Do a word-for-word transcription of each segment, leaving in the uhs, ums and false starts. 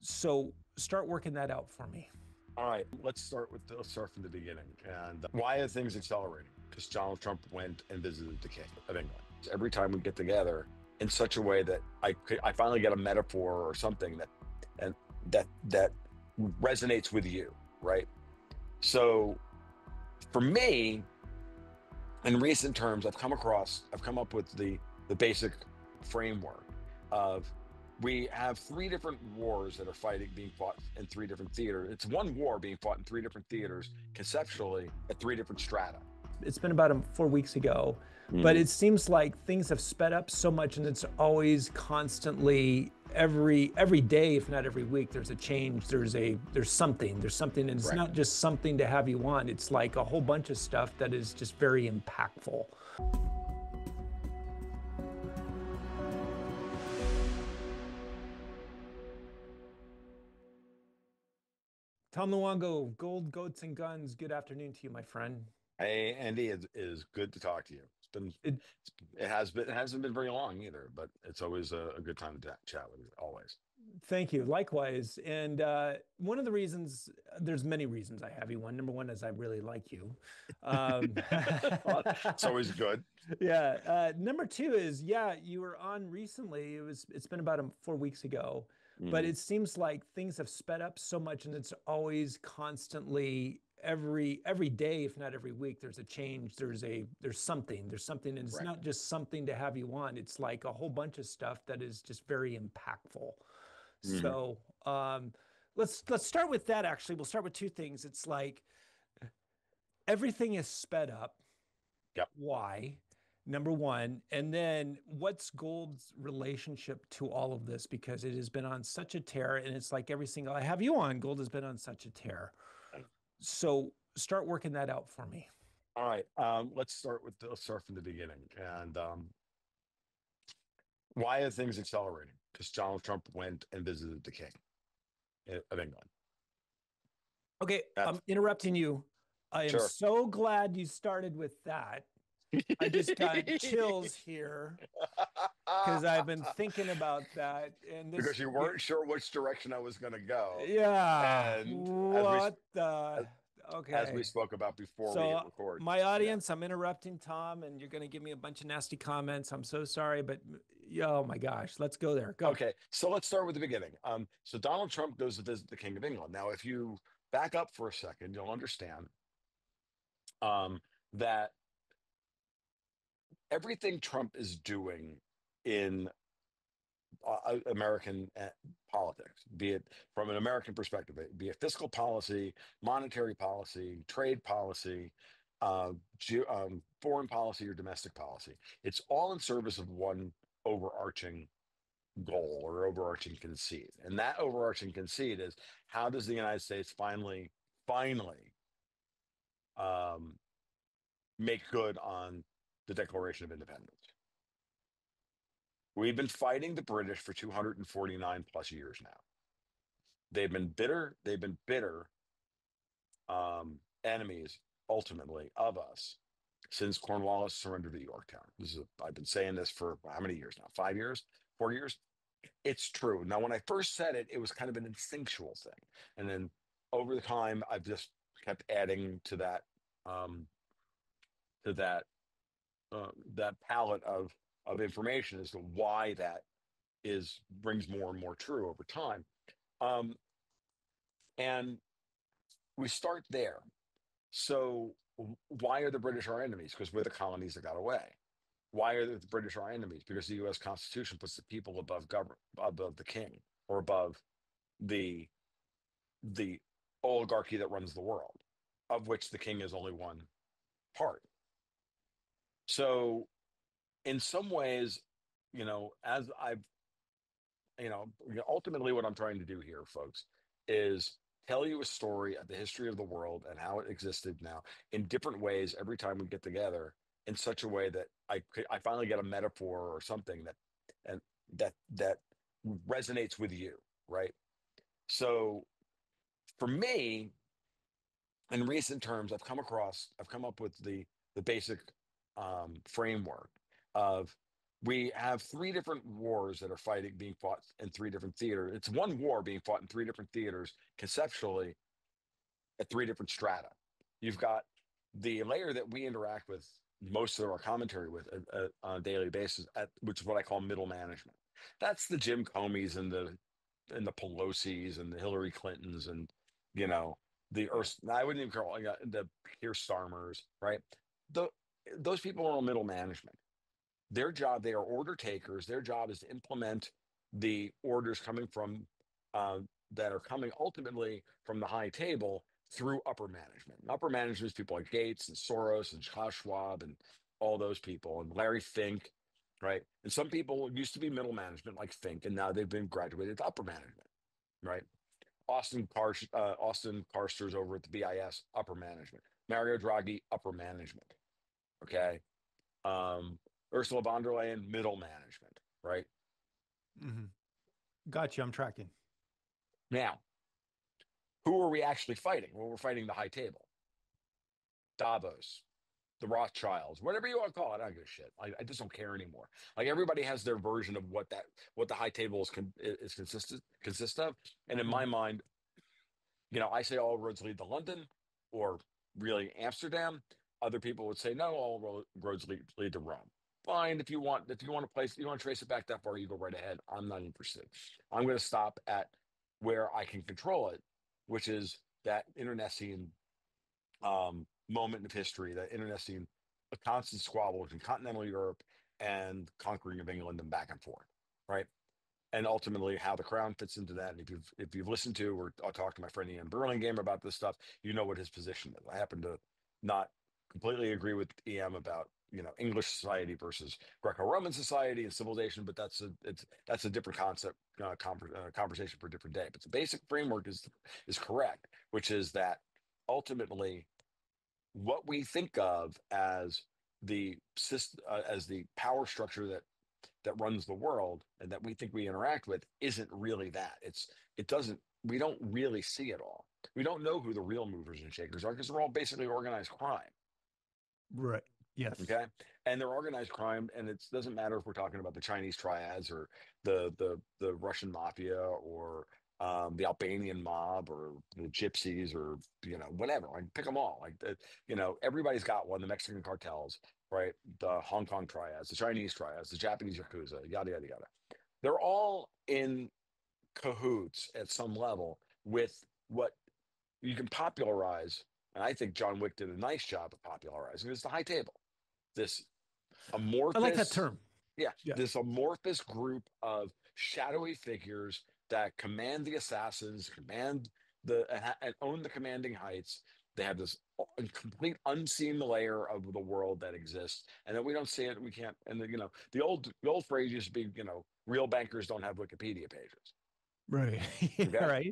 So start working that out for me. All right, let's start with let's start from the beginning. And uh, why are things accelerating? Because Donald Trump went and visited the King of England. So every time we get together in such a way that I could- I finally get a metaphor or something that and that that resonates with you, right? So for me, in recent terms, I've come across I've come up with the the basic framework of we have three different wars that are fighting being fought in three different theaters. It's one war being fought in three different theaters, conceptually at three different strata. It's been about um, four weeks ago, but Mhm. it seems like things have sped up so much, and it's always constantly every every day, if not every week, there's a change. There's a there's something. There's something, and it's Right. not just something to have you on. It's like a whole bunch of stuff that is just very impactful. Tom Luongo, Gold, Goats, and Guns. Good afternoon to you, my friend. Hey, Andy, it is good to talk to you. It's been It, it has been it hasn't been very long either, but it's always a, a good time to chat with you. Always. Thank you. Likewise. And uh, one of the reasons, there's many reasons I have you. One, number one is I really like you. Um, It's always good. yeah. Uh, number two is, yeah, you were on recently. It was, it's been about um, four weeks ago, but Mhm. it seems like things have sped up so much, and it's always constantly every every day, if not every week, there's a change. There's a there's something. There's something, and it's Right. not just something to have you on. It's like a whole bunch of stuff that is just very impactful. Mhm. So um, let's let's start with that. Actually, we'll start with two things. It's like everything is sped up. Yep. Why? Number one, and then what's Gold's relationship to all of this? Because it has been on such a tear, and it's like every single I have you on, Gold has been on such a tear. So start working that out for me. All right. Um, let's start with let's start from the beginning. And um, why are things accelerating? Because Donald Trump went and visited the King of England. Okay, I'm That's interrupting you. I am sure. so glad you started with that. I just got chills here because I've been thinking about that. And Because this, you weren't sure which direction I was going to go, yeah, and as we what the? as, as we Okay. spoke about before we hit So, record. my Yeah. audience, I'm interrupting Tom, and you're going to give me a bunch of nasty comments. I'm so sorry, but oh my gosh, let's go there. Go. Okay. So let's start with the beginning. Um. So Donald Trump goes to visit the King of England. Now, if you back up for a second, you'll understand um, that everything Trump is doing in uh, American uh, politics, be it from an American perspective, be it fiscal policy, monetary policy, trade policy, uh, ge- um, foreign policy, or domestic policy. It's all in service of one overarching goal or overarching conceit. And that overarching conceit is how does the United States finally, finally um, make good on the Declaration of Independence? We've been fighting the British for two hundred forty-nine plus years now. They've been bitter. They've been bitter um, enemies, ultimately, of us since Cornwallis surrendered at Yorktown. This is a, I've been saying this for how many years now? Five years? Four years? It's true. Now, when I first said it, it was kind of an instinctual thing, and then over the time, I've just kept adding to that um, to that uh, that palette of of information as to why that is brings more and more true over time. Um, and we start there. So why are the British our enemies? Because we're the colonies that got away. Why are the British our enemies? Because the U S. Constitution puts the people above government, above the king, or above the the oligarchy that runs the world, of which the king is only one part. So in some ways, you know, as I've, you know, ultimately what I'm trying to do here, folks, is tell you a story of the history of the world and how it existed now in different ways every time we get together in such a way that I could- I finally get a metaphor or something that and that that resonates with you, right? So for me, in recent terms, I've come across, I've come up with the the basic um, framework of we have three different wars that are fighting, being fought in three different theaters. It's one war being fought in three different theaters conceptually at three different strata. You've got the layer that we interact with most of our commentary with uh, uh, on a daily basis, at, which is what I call middle management. That's the Jim Comeys and the and the Pelosi's and the Hillary Clintons and you know the Earth. I wouldn't even call it uh, the Keir Starmers, right? The, those people are on middle management. Their job, they are order takers. Their job is to implement the orders coming from uh, that are coming ultimately from the high table through upper management. And upper management is people like Gates and Soros and Klaus Schwab and all those people and Larry Fink, right? And some people used to be middle management like Fink, and now they've been graduated to upper management, right? Austin Car uh, Austin Carsters over at the B I S, upper management. Mario Draghi, upper management. Okay. Um, Ursula von der Leyen, middle management, right? Mm-hmm. Gotcha. I'm tracking. Now, who are we actually fighting? Well, we're fighting the high table. Davos, the Rothschilds, whatever you want to call it. I don't give a shit. I, I just don't care anymore. Like everybody has their version of what that what the high table is con, is consistent consist of. And in my mind, you know, I say all roads lead to London, or really Amsterdam. Other people would say no, all ro roads lead, lead to Rome. Fine, if you want, if you want to place, you want to trace it back that far, you go right ahead. I'm not interested. I'm going to stop at where I can control it, which is that internecine um, moment of history, that internecine a constant squabble between continental Europe and conquering of England and back and forth, right? And ultimately how the crown fits into that. And if you've if you've listened to or I'll talk to my friend Ian Burlingame about this stuff, you know what his position is. I happen to not completely agree with E M about you know English society versus Greco-Roman society and civilization, but that's a it's that's a different concept uh, conver uh, conversation for a different day. But the basic framework is is correct, which is that ultimately what we think of as the system uh, as the power structure that that runs the world and that we think we interact with isn't really that. It's it doesn't we don't really see it all. We don't know who the real movers and shakers are because they're all basically organized crime. Right. Yes. Okay. And they're organized crime, and it doesn't matter if we're talking about the Chinese triads or the the the Russian mafia or um, the Albanian mob or the gypsies or you know whatever. Like pick them all. Like the, you know everybody's got one. The Mexican cartels, right? The Hong Kong triads, the Chinese triads, the Japanese yakuza, yada yada yada. They're all in cahoots at some level with what you can popularize. And I think John Wick did a nice job of popularizing. It's the high table. This I like that amorphous, term. yeah, Yeah. this amorphous group of shadowy figures that command the assassins, command the and own the commanding heights. They have this complete unseen layer of the world that exists, and then we don't see it. We can't. And the, you know, the old the old phrase used to be, you know, real bankers don't have Wikipedia pages. Right. Okay, Right.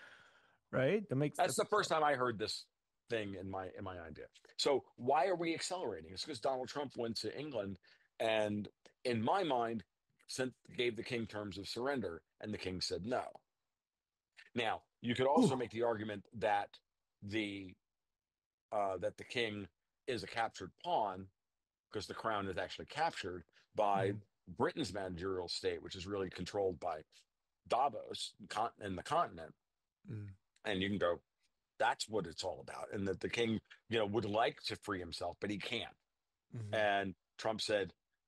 Right. That makes that's that the makes first sense. time I heard this thing in my in my idea. So why are we accelerating? It's because Donald Trump went to England and in my mind sent gave the king terms of surrender and the king said no. Now, you could also Ooh. make the argument that the uh, that the king is a captured pawn because the crown is actually captured by Mm, Britain's managerial state, which is really controlled by Davos and the continent. mm, And you can go, that's what it's all about. And that the king, you know, would like to free himself, but he can't. mhm, And Trump said,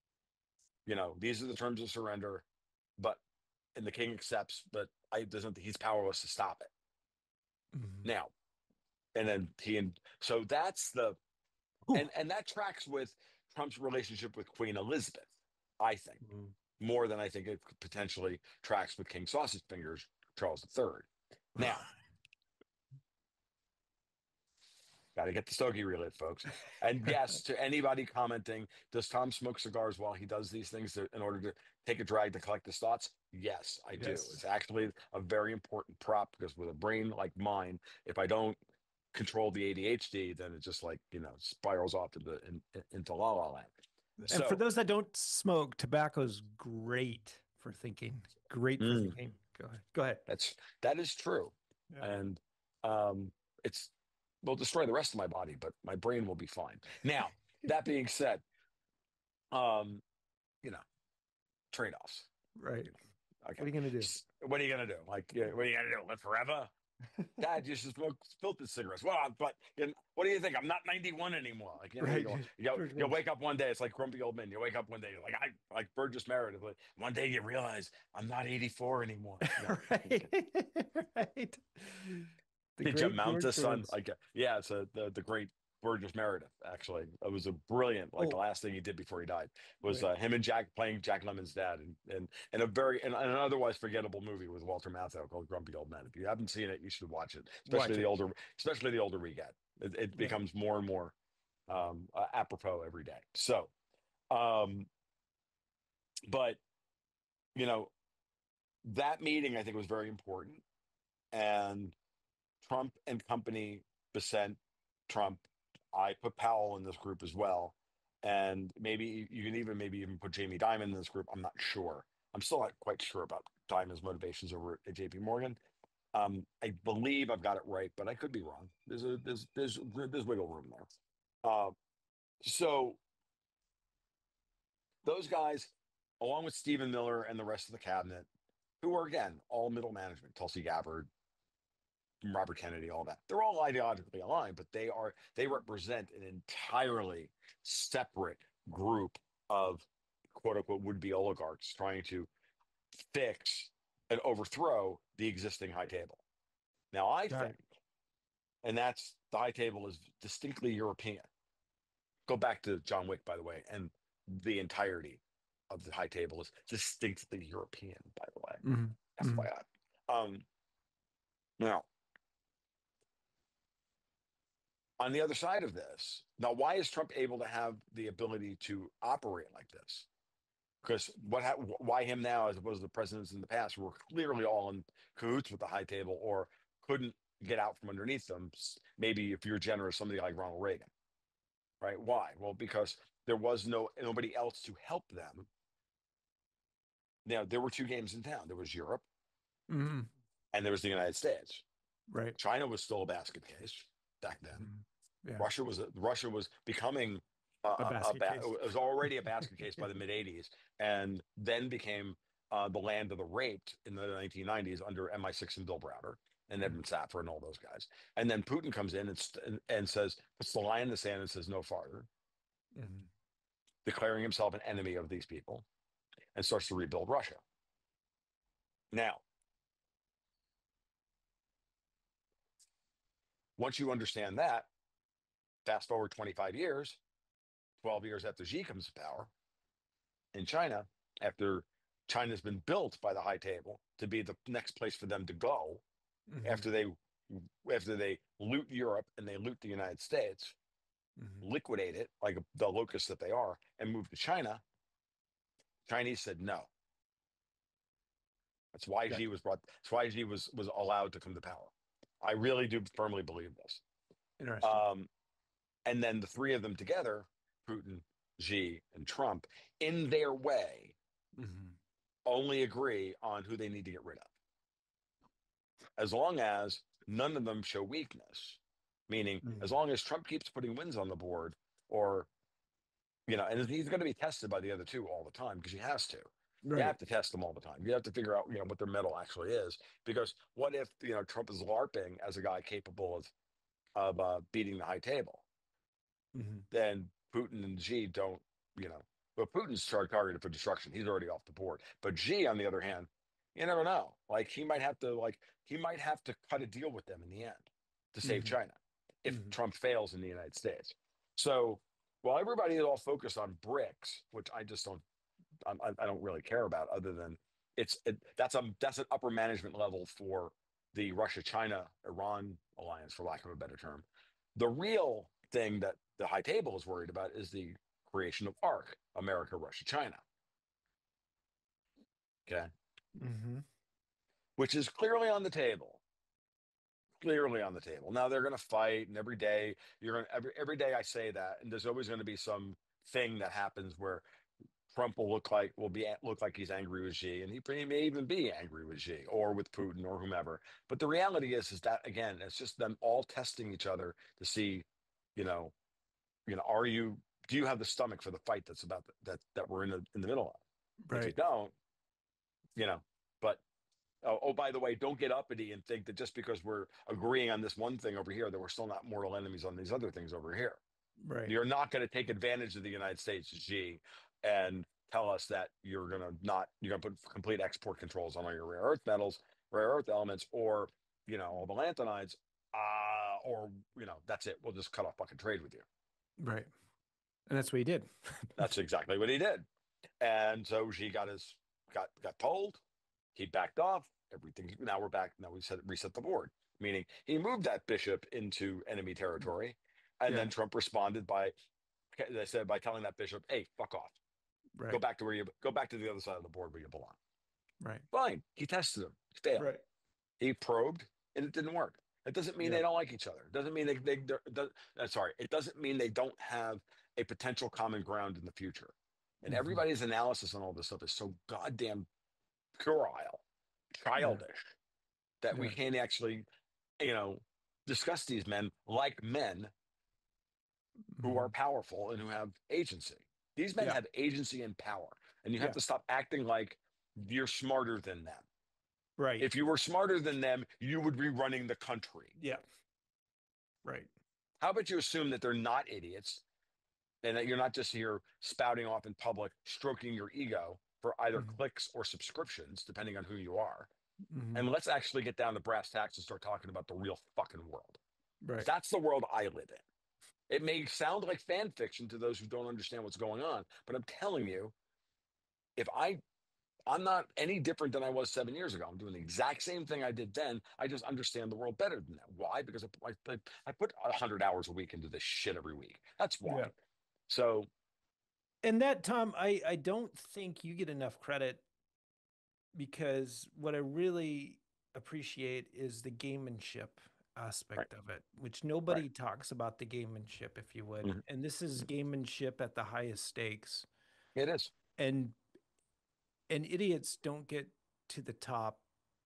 you know, these are the terms of surrender, but and the king accepts, but I doesn't he's powerless to stop it. mhm. Now, and then he and so that's the Ooh. and and that tracks with Trump's relationship with Queen Elizabeth, I think, Mm. more than I think it potentially tracks with King Sausage Fingers, Charles the Third. Now, got to get the stogie relit, folks. And yes, to anybody commenting, does Tom smoke cigars while he does these things to, in order to take a drag to collect his thoughts? Yes, I do. Yes. It's actually a very important prop because with a brain like mine, if I don't control the A D H D, then it just like, you know, spirals off to the, in, in- into la la land. And for So, those that don't smoke, tobacco's great for thinking. Great for mm, thinking. Go ahead. Go ahead. that's, that is true. Yeah. And um, it's, will destroy the rest of my body, but my brain will be fine. Now, that being said, um, you know, trade-offs. Right. Okay. What are you gonna do? What are you gonna do? Like, yeah, what are you gonna do? Live forever? Dad used to smoke filtered cigarettes. Well, but you know, what do you think? I'm not ninety-one anymore. Like, you know, Right. you go, you go, George you'll Bush. wake up one day. It's like grumpy old men. You wake up one day, you're like I, like Burgess Meredith. Like, one day you realize I'm not eighty-four anymore. You know, Right. Right. The did you great mount George a son? Burns. Like, uh, yeah, it's a, the the great Burgess Meredith. Actually, it was a brilliant. Like the Oh, last thing he did before he died was right. uh, him and Jack playing Jack Lemon's dad, and and and a very and, an otherwise forgettable movie with Walter Matthau called Grumpy Old Men. If you haven't seen it, you should watch it. Especially Watch the it. older, especially the older we get, it, it Right. becomes more and more um, uh, apropos every day. So, um, but you know that meeting I think was very important, and Trump and company besent Trump. I put Powell in this group as well. And maybe you can even maybe even put Jamie Dimon in this group. I'm not sure. I'm still not quite sure about Dimon's motivations over at J P Morgan. Um, I believe I've got it right, but I could be wrong. There's a there's there's there's wiggle room there. Uh, so those guys, along with Stephen Miller and the rest of the cabinet, who are again all middle management, Tulsi Gabbard, Robert Kennedy, all that. They're all ideologically aligned, but they are they represent an entirely separate group of quote unquote would be oligarchs trying to fix and overthrow the existing high table. Now, I Got think, it. and that's the high table is distinctly European. Go back to John Wick, by the way, and the entirety of the high table is distinctly European, by the way. Hmm. Hmm. F Y I. Um, now, on the other side of this, now, why is Trump able to have the ability to operate like this? Because what, ha- why him now, as opposed to the presidents in the past, who were clearly all in cahoots with the high table or couldn't get out from underneath them? Maybe if you're generous, somebody like Ronald Reagan, right? Why? Well, because there was no nobody else to help them. Now, there were two games in town. There was Europe, Hmm. and there was the United States. Right. China was still a basket case back then. Mhm. Yeah. Russia was a, Russia was becoming a, A a, a basket ba- case. it was already a basket case by the mid eighties, and then became uh, the land of the raped in the nineteen nineties under M I six and Bill Browder and Mhm. Edmund Saffer and all those guys. And then Putin comes in and, st- and, and says, puts the line in the sand and says no farther, Mhm. declaring himself an enemy of these people, and starts to rebuild Russia. Now, once you understand that, fast forward twenty-five years, twelve years after Xi comes to power in China, after China's been built by the high table to be the next place for them to go, Mhm. after they after they loot Europe and they loot the United States, Mhm. liquidate it like the locusts that they are, and move to China, Chinese said no. That's why Got Xi was brought. That's why Xi was was allowed to come to power. I really do firmly believe this. Interesting. Um, and then the three of them together, Putin, Xi, and Trump, in their way, Mhm. only agree on who they need to get rid of. As long as none of them show weakness, meaning as Mhm. long as Trump keeps putting wins on the board, or, you know, and he's going to be tested by the other two all the time because he has to. You Right. have to test them all the time. You have to figure out, you know, what their mettle actually is. Because what if, you know, Trump is LARPing as a guy capable of of uh, beating the high table? Mhm. Then Putin and Xi don't, you know, but Putin's tar- targeted for destruction. He's already off the board. But Xi, on the other hand, you never know. Like he might have to, like he might have to cut a deal with them in the end to save Mhm. China if Mhm. Trump fails in the United States. So while everybody is all focused on BRICS, which I just don't, I, I I don't really care about, other than it's it, that's a that's an upper management level for the Russia, China, Iran alliance, for lack of a better term. The real thing that the high table is worried about is the creation of ARC, America, Russia, China. Okay, Mhm. which is clearly on the table. Clearly on the table. Now they're going to fight, and every day you're going to every every day I say that, and there's always going to be some thing that happens where Trump will look like will be look like he's angry with Xi, and he, he may even be angry with Xi or with Putin or whomever. But the reality is, is that again, it's just them all testing each other to see, you know, you know, are you do you have the stomach for the fight that's about that that we're in the in the middle of? If you Right. don't, you know, but oh, oh, by the way, don't get uppity and think that just because we're agreeing on this one thing over here, that we're still not mortal enemies on these other things over here. Right. You're not going to take advantage of the United States, Xi, and tell us that you're going to not, you're going to put complete export controls on all your rare earth metals, rare earth elements, or, you know, all the lanthanides, uh, or, you know, that's it. We'll just cut off fucking trade with you. Right. And that's what he did. That's exactly what he did. And so Xi got his, got, got told, he backed off everything. Now we're back. Now we set, reset the board, meaning he moved that bishop into enemy territory. And Yeah. then Trump responded by, they said, by telling that bishop, hey, fuck off. Right. Go back to where you go back to the other side of the board where you belong. Right. Fine. He tested them. He failed. Right. He probed and it didn't work. It doesn't mean Yeah. they don't like each other. It doesn't mean they, they, they're, uh, sorry. It doesn't mean they don't have a potential common ground in the future. And Mhm. everybody's analysis on all this stuff is so goddamn puerile, childish, that we Yeah. can't actually, you know, discuss these men like men who are Mhm. powerful and who have agency. These men Yeah. have agency and power, and you have Yeah. to stop acting like you're smarter than them. Right. If you were smarter than them, you would be running the country. Yeah. Right. How about you assume that they're not idiots and that you're not just here spouting off in public, stroking your ego for either Mhm. clicks or subscriptions, depending on who you are. Mhm. And let's actually get down to brass tacks and start talking about the real fucking world. Right. That's the world I live in. It may sound like fan fiction to those who don't understand what's going on, but I'm telling you, if I, I'm not any different than I was seven years ago. I'm doing the exact same thing I did then. I just understand the world better than that. Why? Because I, I, I put a hundred hours a week into this shit every week. That's why. Yeah. So, And that, Tom, I I don't think you get enough credit, because what I really appreciate is the gamemanship right, aspect of it, which right. nobody talks about the gamemanship, if you would. Mhm. And this is gamemanship at the highest stakes. It is. And and idiots don't get to the top.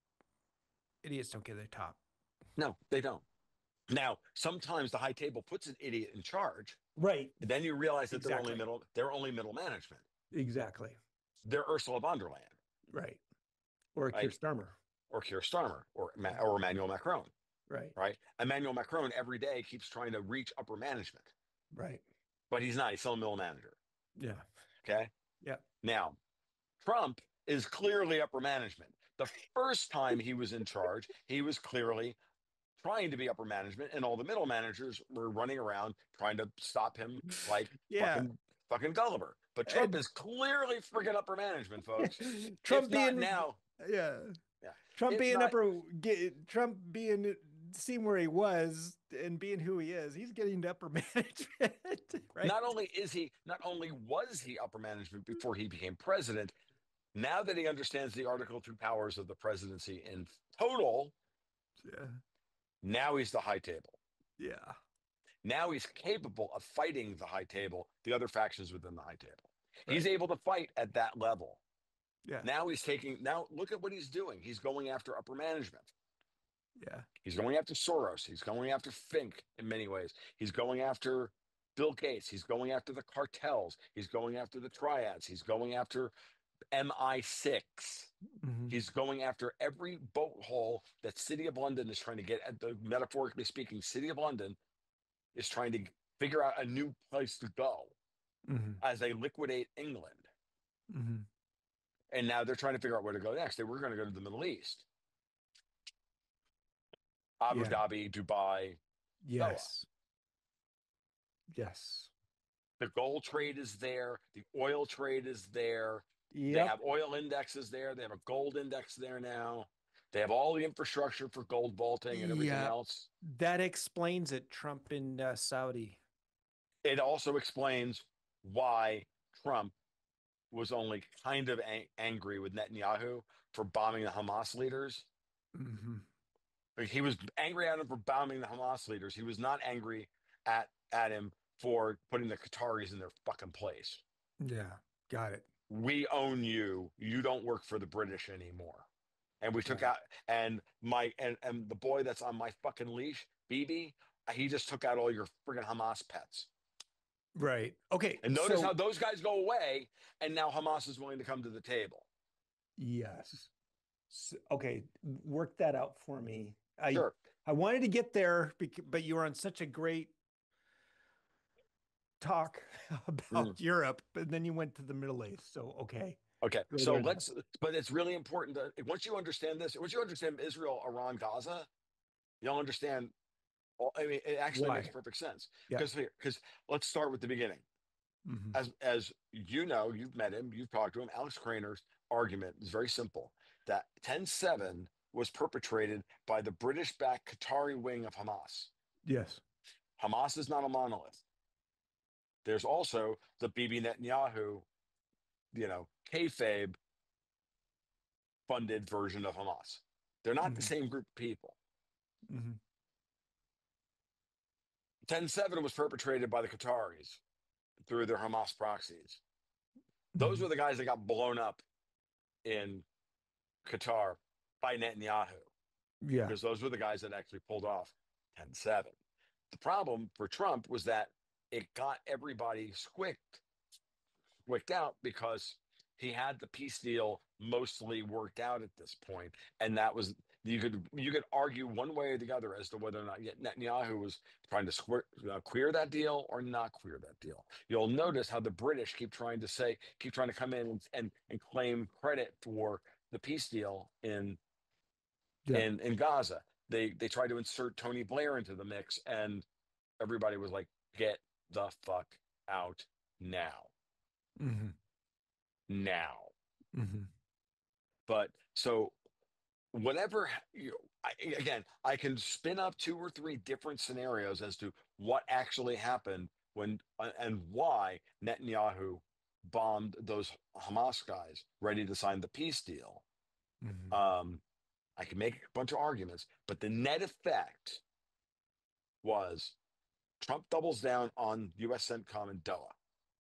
Idiots don't get to the top. No, they don't. Now, sometimes the high table puts an idiot in charge, Right. and then you realize that they're only Exactly. middle, they're only middle management. Exactly. They're Ursula von der Leyen, Right. Or Keir right? Starmer. Or Keir Starmer, or or Emmanuel Macron, Right. right? Emmanuel Macron every day keeps trying to reach upper management, Right. but he's not. He's still a middle manager. Yeah. Okay. Yeah. Now, Trump is clearly upper management. The first time he was in charge, he was clearly trying to be upper management, and all the middle managers were running around trying to stop him like Yeah. fucking fucking Gulliver. But Trump And is clearly freaking upper management, folks. If Trump not being now, yeah. yeah. Trump If being not, upper get Trump being seeing where he was and being who he is, he's getting to upper management, right? not only is he, not only was he upper management before he became president, now that he understands the Article Two powers of the presidency in total, Yeah. now he's the high table. Yeah. Now he's capable of fighting the high table, the other factions within the high table. Right. He's able to fight at that level. Yeah. Now he's taking, now look at what he's doing. He's going after upper management. Yeah. He's going after Soros. He's going after Fink in many ways. He's going after Bill Gates. He's going after the cartels. He's going after the triads. He's going after M I six. Mhm. He's going after every boat hole that City of London is trying to get at the, metaphorically speaking, City of London is trying to figure out a new place to go Mhm. as they liquidate England. Mhm. And now they're trying to figure out where to go next. They were going to go to the Middle East, Abu Yeah. Dhabi, Dubai, Doha. Yes. Yes. The gold trade is there. The oil trade is there. They Yep. have oil indexes there. They have a gold index there now. They have all the infrastructure for gold vaulting and everything Yeah. else. That explains it. Trump in uh, Saudi. It also explains why Trump was only kind of ang- angry with Netanyahu for bombing the Hamas leaders. Mm-hmm. Like, he was angry at him for bombing the Hamas leaders. He was not angry at at him for putting the Qataris in their fucking place. Yeah. Got it. We own you. You don't work for the British anymore. And we took Got out and my and and the boy that's on my fucking leash, B B, he just took out all your friggin' Hamas pets. Right. Okay. And notice So how those guys go away, and now Hamas is willing to come to the table. yes. So, okay. Work that out for me. I Sure. I wanted to get there, bec- but you were on such a great talk Mm. about Europe, but then you went to the Middle East. So okay. Okay. Go So there then. let's, but it's really important that once you understand this, once you understand Israel, Iran, Gaza, you'll understand. All, I mean, it actually makes Why? perfect sense. Yeah. Because here, because let's start with the beginning. Hmm. As as you know, you've met him, you've talked to him. Alex Craner's argument is very simple: that ten seven was perpetrated by the British-backed Qatari wing of Hamas. Yes. Hamas is not a monolith. There's also the Bibi Netanyahu, you know, kayfabe funded version of Hamas. They're not the Hmm. same group of people. Hmm. ten seven was perpetrated by the Qataris through their Hamas proxies. Those Hmm. were the guys that got blown up in Qatar by Netanyahu, Yeah. because those were the guys that actually pulled off ten seven. The problem for Trump was that it got everybody squicked, squicked out because he had the peace deal mostly worked out at this point, and that was you could you could argue one way or the other as to whether or not Netanyahu was trying to square, uh, clear that deal or not clear that deal. You'll notice how the British keep trying to say, keep trying to come in and and, and claim credit for the peace deal in Yeah. in in Gaza. They they tried to insert Tony Blair into the mix, and everybody was like, "Get the fuck out now, Hmm. now." Hmm. But so whatever you I, again, I can spin up two or three different scenarios as to what actually happened when uh, and why Netanyahu bombed those Hamas guys ready to sign the peace deal. Hmm. Um, I can make a bunch of arguments, but the net effect was Trump doubles down on U S CENTCOM and Doha,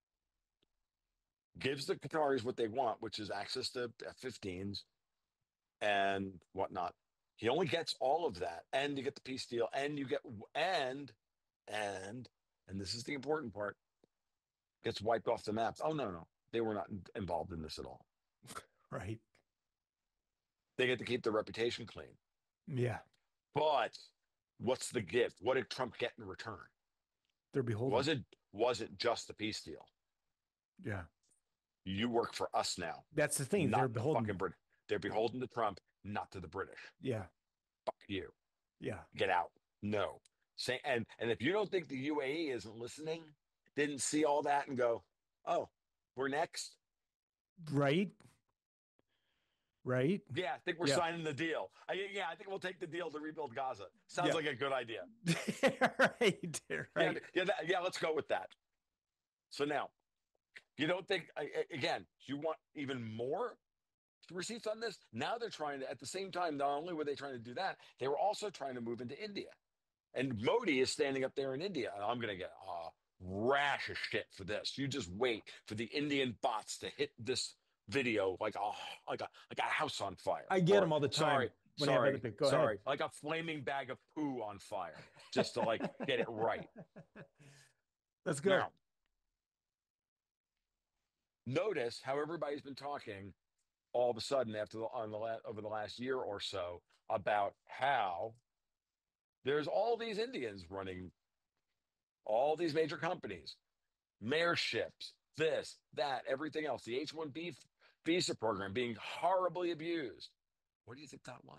gives the Qataris what they want, which is access to F fifteens and whatnot. He only gets all of that, and you get the peace deal, and you get and and and this is the important part, gets wiped off the maps. Oh no, no, they were not involved in this at all. Right. They get to keep their reputation clean. Yeah. But what's the gift? What did Trump get in return? They're beholden. Was it was it just the peace deal? Yeah. You work for us now, That's the thing. They're not the fucking beholden. British. They're beholden to Trump, not to the British. Yeah. Fuck you. Yeah. Get out. No. Say and and if you don't think the U A E isn't listening, didn't see all that and go, oh, we're next. Right. Right. Yeah, I think we're Yeah. signing the deal. I, yeah, I think we'll take the deal to rebuild Gaza. Sounds Yeah. like a good idea. Right. Yeah, Right. yeah, that, yeah. Let's go with that. So now, you don't think again? You want even more receipts on this? Now they're trying to. At the same time, not only were they trying to do that, they were also trying to move into India. And Modi is standing up there in India, and I'm going to get a rash of shit for this. You just wait for the Indian bots to hit this video like a like a like a house on fire. I get Or them all the time sorry, when I have other sorry, people. Go ahead. sorry, like a flaming bag of poo on fire, just to like get it right. Let's go. Now, notice how everybody's been talking all of a sudden after the on the la- over the last year or so about how there's all these Indians running all these major companies, mayorships, this, that, everything else, the H one B visa program being horribly abused. What do you think that was?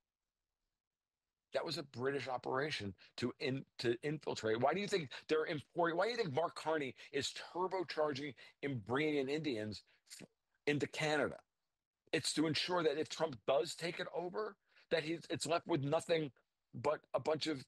That was a British operation to in, to infiltrate. Why do you think they're importing? Why do you think Mark Carney is turbocharging and bringing in Indians into Canada? It's to ensure that if Trump does take it over, that he's it's left with nothing but a bunch of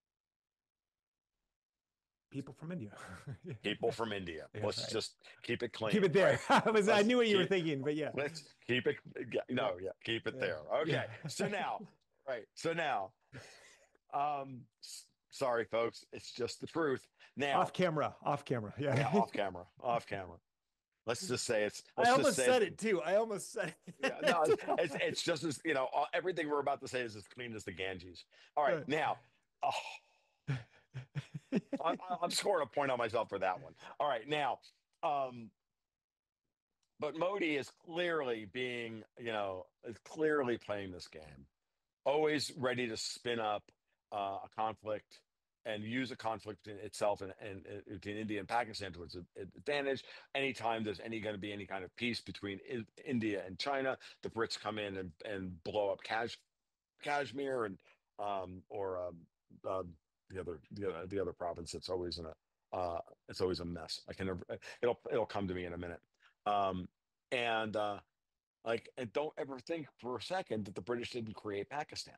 People from India. people from India. Yeah, Let's right. just keep it clean. Keep it there. Right? I was. I Let's knew what you were keep, thinking, but yeah. let's keep it. Yeah, no, yeah, keep it Yeah. there. Okay. Yeah. So now, right. So now, um, s- sorry, folks. It's just the truth. Now, Off camera. Off camera. Yeah. yeah, off camera, off camera. Let's just say it's. I Let's just almost say said it's, it too. I almost said it. yeah, no, it's, it's it's just as you know. all- Everything we're about to say is as clean as the Ganges. All right, Right. now, oh, I, I- I'm scoring a point on myself for that one. All right, now, um, but Modi is clearly being, you know, is clearly playing this game, always ready to spin up uh, a conflict and use a conflict in itself and, and, and between India and Pakistan to its advantage. Anytime there's any going to be any kind of peace between I- India and China, the Brits come in and, and blow up Kash, Kashmir and um, or um, uh, the other the other the other province. It's always in a uh, it's always a mess. I can never. It'll it'll come to me in a minute. Um, and uh, like, and don't ever think for a second that the British didn't create Pakistan.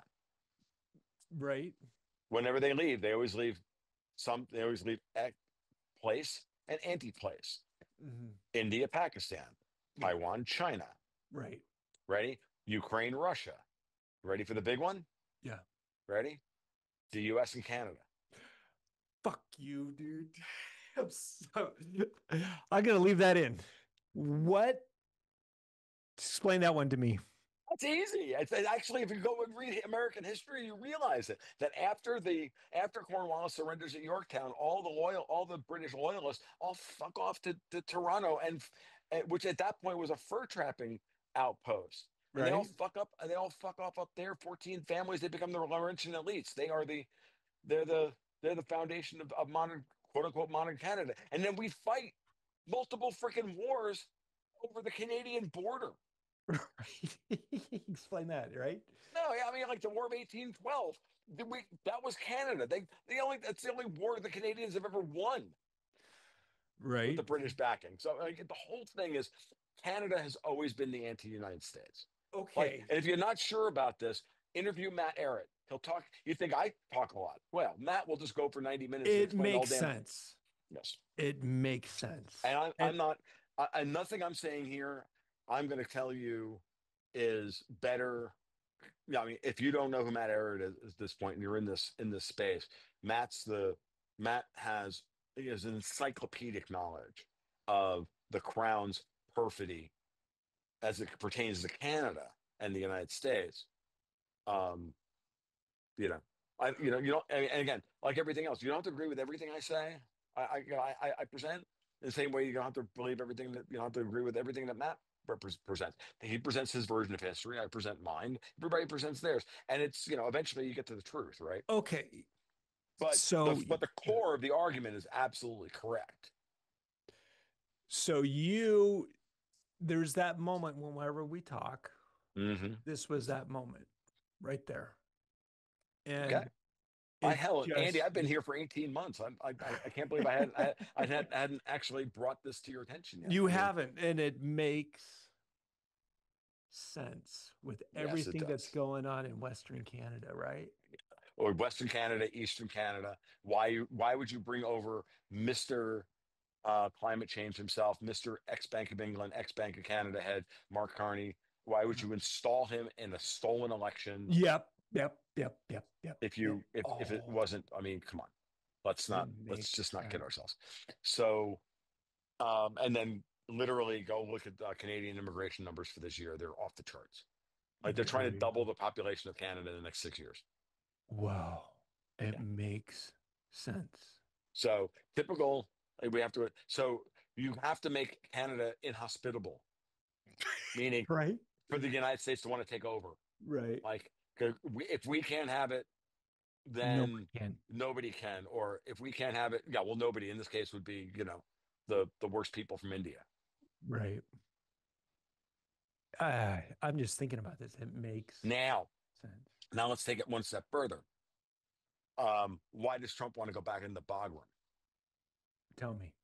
Right. Whenever they leave, they always leave some. They always leave a place and anti-place. Hmm. India, Pakistan, Yeah. Taiwan, China. Right. Ready? Ukraine, Russia. Ready for the big one? Yeah. Ready? The U S and Canada. Fuck you, dude. I'm so I'm gonna leave that in. What? Explain that one to me. That's easy. It's, it actually, if you go and read American history, you realize it. That after the after Cornwallis surrenders at Yorktown, all the loyal, all the British loyalists, all fuck off to, to Toronto, and and- which at that point was a fur trapping outpost. And they all Right. fuck up. And they all fuck off up there. Fourteen families. They become the Laurentian elites. They are the they're the they're the foundation of, of modern quote unquote modern Canada. And then we fight multiple freaking wars over the Canadian border. Right. Explain that, right? No, yeah, I mean, like the War of eighteen twelve, did we that was Canada. They the only that's the only war the Canadians have ever won with Right. the British backing. So like, the whole thing is Canada has always been the anti-United States. Like, Okay. and if you're not sure about this, interview Matt Ehret. He'll talk. You think I talk a lot? Well, Matt will just go for ninety minutes and It explain the whole makes damn thing. sense. Yes, It makes sense. and I'm And I'm not. I, and nothing I'm saying here, I'm going to tell you, is better. Yeah, I mean, if you don't know who Matt Ehret is at this point, and you're in this in this space, Matt's the Matt has he has an encyclopedic knowledge of the Crown's perfidy as it pertains to Canada and the United States. Um, you know, I you know you don't, and, and again, like everything else, you don't have to agree with everything I say. I I you know, I, I present in the same way you don't have to believe everything that you don't have to agree with everything that Matt repre- presents. He presents his version of history. I present mine. Everybody presents theirs, and it's you know eventually you get to the truth, right? okay. But the So but the core of the argument is absolutely correct. so you there's that moment whenever we talk, Hmm. this was that moment right there. Okay. And I it hell, Andy, just I've been here for eighteen months. I'm, I I I can't believe I hadn't I, I hadn't, hadn't actually brought this to your attention yet. you I mean, haven't, and it makes sense with yes, it everything that's does. going on in Western Canada, right? Or Western Canada, Eastern Canada. Why why would you bring over Mister Uh, climate change himself, Mister Ex Bank of England, ex Bank of Canada head Mark Carney? Why would you install him in a stolen election Yep, yep, yep, yep, yep. if It, you if if it oh, wasn't? I mean, come on, let's it not let's makes just not kid sense. ourselves. So, um, and then literally go look at uh, Canadian immigration numbers for this year. They're off the charts. Like they're trying to Very double the population of Canada in the next six years. wow. It Yeah. makes sense. So typical. Like, we have to. So you have to make Canada inhospitable, meaning Right? for the United States to want to take over. Right. Like, 'cause we, if we can't have it, No then can. nobody can. Or if we can't have it, yeah, well, nobody in this case would be, you know, the the worst people from India. Right. Uh, I'm just thinking about this. It makes Now, sense. now let's take it one step further. Um, why does Trump want to go back in the bog room? Tell me.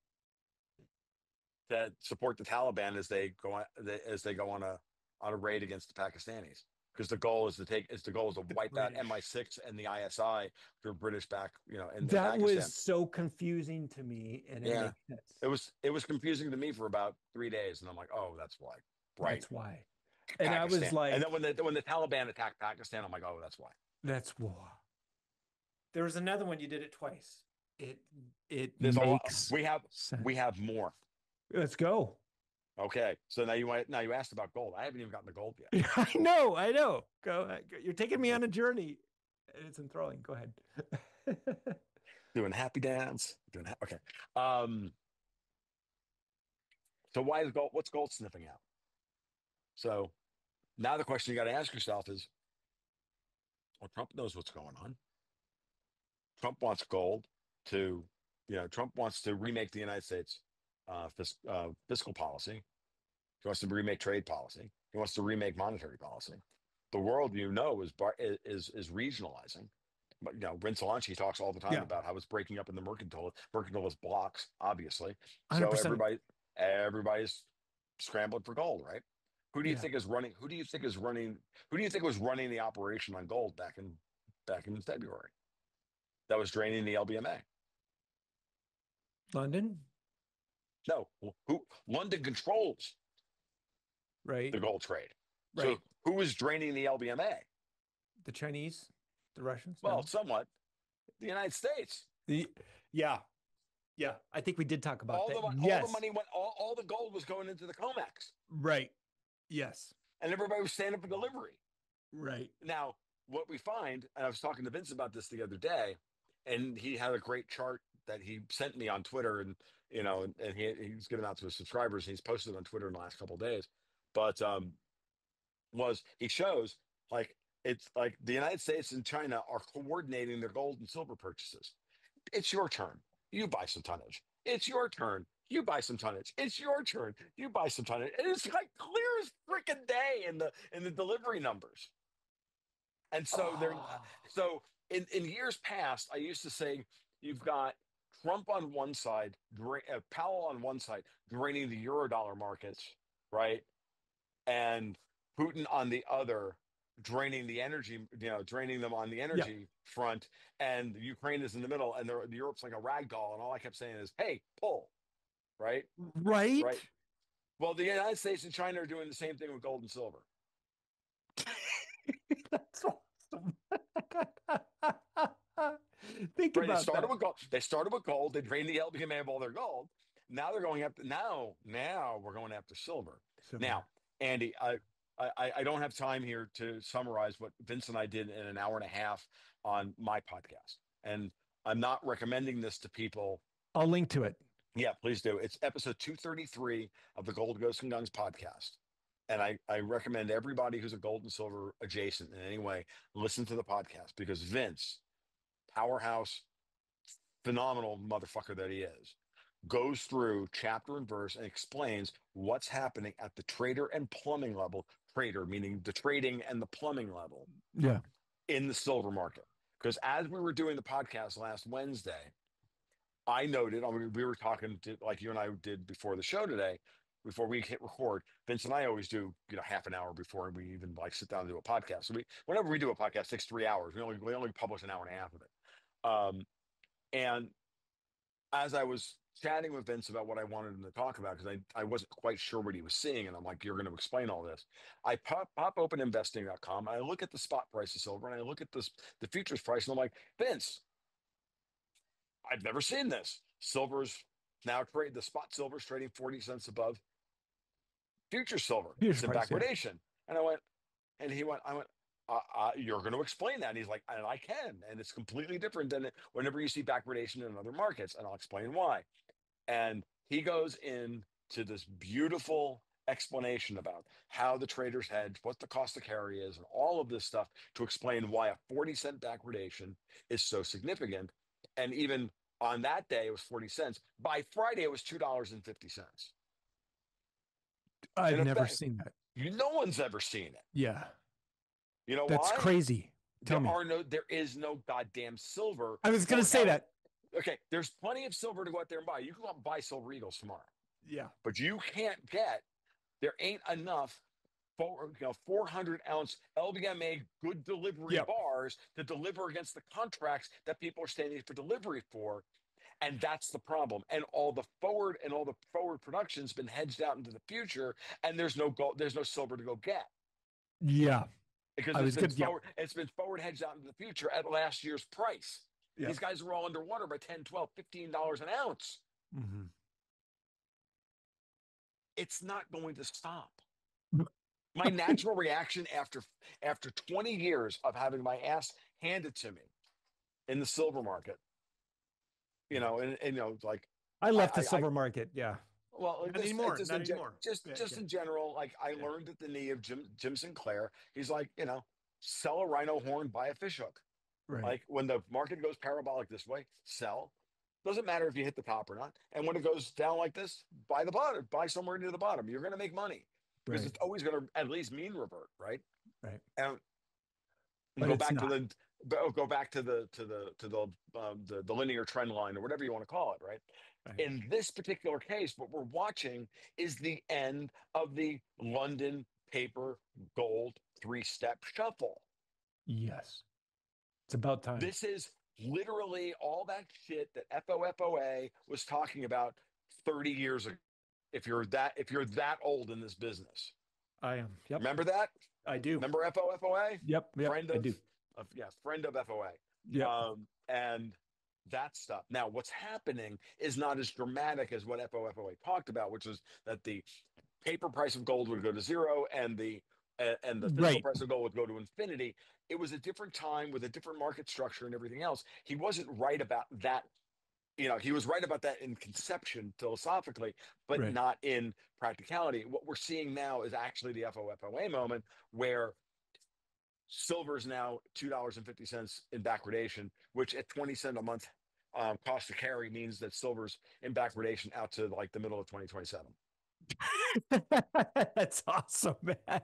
To support the Taliban as they go on, as they go on a on a raid against the Pakistanis. Because the goal is to take is the goal is to The wipe out British. M I six and the I S I for British back, you know, in, in That was Pakistan. so confusing to me, and it Yeah. makes sense. It was it was confusing to me for about three days, and I'm like, oh, that's why. Right. That's why. And I Pakistan. was like, and then when the when the Taliban attacked Pakistan, I'm like, oh, that's why. that's why. There was another one you did it twice. It it There's a lot. makes We have sense. we have more. Let's go. Okay, so now you want now you asked about gold. I haven't even gotten the gold yet. I know, I know. Go. You're taking me on a journey. It's enthralling. Go ahead. Doing happy dance. Doing ha- okay. Um, so why is gold? What's gold sniffing out? So now the question you got to ask yourself is, well, Trump knows what's going on. Trump wants gold to, you know, Trump wants to remake the United States uh, fis- uh, fiscal policy. He wants to remake trade policy. He wants to remake monetary policy. The world, you know, is bar- i- is is regionalizing. But you know, Vince Solanchi talks all the time Yeah, about how it's breaking up in the mercantile mercantilist blocks, obviously. So one hundred percent. everybody everybody's scrambling for gold, right? Who do you Yeah. think is running? Who do you think is running? Who do you think was running the operation on gold back in back in February? That was draining the L B M A. London, No, who London controls right? the gold trade. So Right. who was draining the L B M A? The Chinese, the Russians, Well, no. somewhat the United States. The yeah, yeah. I think we did talk about All that. the mon- all the Yes. money went all, all the gold was going into the COMEX, Right. Yes. and everybody was standing for delivery. Right. Now, what we find, and I was talking to Vince about this the other day, and he had a great chart that he sent me on Twitter, and you know, and, and he he's giving out to his subscribers. And he's posted on Twitter in the last couple of days, but um, was he shows like it's like the United States and China are coordinating their gold and silver purchases. It's your turn. You buy some tonnage. It's your turn. You buy some tonnage. It's your turn. You buy some tonnage. And it's like clear as freaking day in the in the delivery numbers. And so they're Oh, so in in years past, I used to say you've got Trump on one side, dra- uh, Powell on one side, draining the eurodollar markets, right? And Putin on the other, draining the energy, you know, draining them on the yeah. energy front, and Ukraine is in the middle, and they're, Europe's like a rag doll, and all I kept saying is, "Hey, pull!" Right, Right. right. Well, the United States and China are doing the same thing with gold and silver. That's awesome. Think Right? They about started that. with gold. They started with gold. They drained the L B M A of all their gold. Now they're going after. Now, now we're going after silver. Silver. Now, Andy, I, I, I don't have time here to summarize what Vince and I did in an hour and a half on my podcast, and I'm not recommending this to people. I'll link to it. Yeah, please do. It's episode two thirty-three of the Gold Ghosts and Guns podcast. And I, I recommend everybody who's a gold and silver adjacent in any way listen to the podcast because Vince, powerhouse, phenomenal motherfucker that he is, goes through chapter and verse and explains what's happening at the trader and plumbing level. Trader meaning the trading and the plumbing level Yeah. in the silver market. Because as we were doing the podcast last Wednesday, I noted, I mean, we were talking to, like you and I did before the show today, before we hit record. Vince and I always do, you know, half an hour before we even like sit down and do a podcast. So we, whenever we do a podcast, it takes three hours. We only we only publish an hour and a half of it. Um, and as I was chatting with Vince about what I wanted him to talk about, because I, I wasn't quite sure what he was seeing, and I'm like, you're going to explain all this. I pop pop open investing dot com, and I look at the spot price of silver, and I look at this the futures price, and I'm like, Vince, I've never seen this. Silver's now trade the spot silver's trading forty cents above future silver. Future It's in price. Yeah. backwardation. And I went, and he went, I went, uh, uh, you're going to explain that. And he's like, and I can. And it's completely different than it, whenever you see backwardation in other markets. And I'll explain why. And he goes into this beautiful explanation about how the traders hedge, what the cost of carry is, and all of this stuff to explain why a forty cent backwardation is so significant. And even on that day, it was forty cents. By Friday, it was two dollars and fifty cents. I've In never effect, seen that. no one's ever seen it. Yeah. You know That's why? crazy. Tell There me. are no, there is no goddamn silver. I was going to say L- that. Okay, there's plenty of silver to go out there and buy. You can go out and buy silver eagles tomorrow, Yeah. but you can't get. There ain't enough for, you know, four hundred ounce L B M A good delivery Yep. bars to deliver against the contracts that people are standing for delivery for. And that's the problem. And all the forward and all the forward production's been hedged out into the future, and there's no gold, there's no silver to go get Yeah. because I it's was been good. Yeah. forward, it's been forward hedged out into the future at last year's price. Yeah. These guys are all underwater by ten, twelve, fifteen dollars an ounce. Mm-hmm. It's not going to stop. My natural reaction after after twenty years of having my ass handed to me in the silver market you know, and, and you know, like I I, left the I, I silver market. Yeah. well, like Not this, it's anymore. just Not in gen- anymore. just Yeah. just Yeah. in general, like I Yeah. learned at the knee of Jim Jim Sinclair. He's like, you know, sell a rhino horn, buy a fishhook. Right. Like when the market goes parabolic this way, sell. Doesn't matter if you hit the top or not. And when it goes down like this, buy the bottom, buy somewhere near the bottom. You're going to make money because Right. it's always going to at least mean revert, right? Right. And But go it's back to not. the go go back to the to the to the um, the, the linear trend line or whatever you want to call it, right? Right. In this particular case, what we're watching is the end of the London paper gold three step shuffle. Yes. It's about time. This is literally all that shit that F O F O A was talking about thirty years ago. If you're that if you're that old in this business, I am. Yep. remember that? I do. Remember F O F O A? Yep. Yep. Friend I of, do. of yeah, friend of F O A. Yep. Um, and that stuff. Now, what's happening is not as dramatic as what F O F O A talked about, which was that the paper price of gold would go to zero and the uh, and the physical Right. price of gold would go to infinity. It was a different time with a different market structure and everything else. He wasn't right about that. You know, he was right about that in conception philosophically, but Right. not in practicality. What we're seeing now is actually the F O F O A moment where silver is now two dollars and fifty cents in backwardation, which at twenty cent a month um, cost to carry means that silver's in backwardation out to like the middle of twenty twenty-seven. That's awesome, man.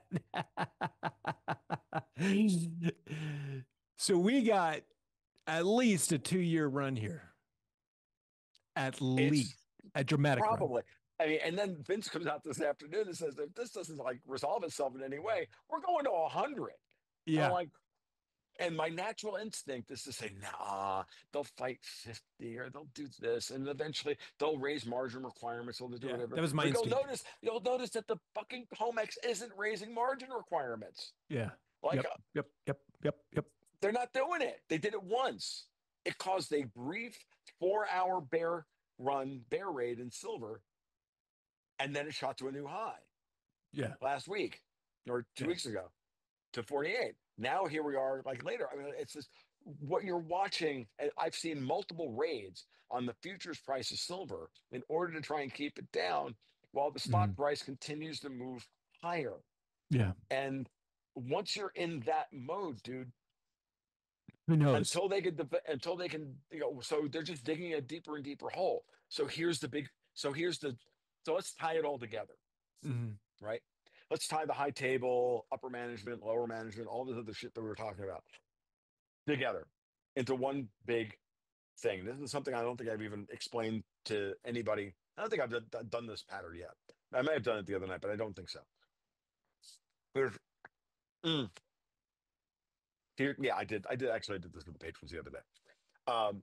So we got at least a two year run here. At least It's a dramatic run. probably. I mean, and then Vince comes out this afternoon and says, if this doesn't like resolve itself in any way, we're going to a hundred. And I'm Yeah. like, and my natural instinct is to say, nah, they'll fight fifty or they'll do this. And eventually they'll raise margin requirements. Or they'll do Yeah. whatever. That was my But you'll instinct. notice, you'll notice that the fucking Comex isn't raising margin requirements. Yeah. Like Yep. uh, Yep. Yep. Yep. Yep. they're not doing it. They did it once. It caused a brief four hour bear run, bear raid in silver. And then it shot to a new high Yeah. last week or two Yeah. weeks ago to forty-eight. Now here we are like later. I mean, it's just what you're watching. And I've seen multiple raids on the futures price of silver in order to try and keep it down while the spot Mhm. price continues to move higher. Yeah. And once you're in that mode, dude, Who knows? until they can, deve- until they can, you know, so they're just digging a deeper and deeper hole. So here's the big, so here's the, so let's tie it all together, Mhm. right? Let's tie the high table, upper management, lower management, all this other shit that we were talking about together into one big thing. This is something I don't think I've even explained to anybody. I don't think I've d- d- done this pattern yet. I may have done it the other night, but I don't think so. There's, mm, here, yeah, I did. I did actually. I did this with the patrons the other day. Um,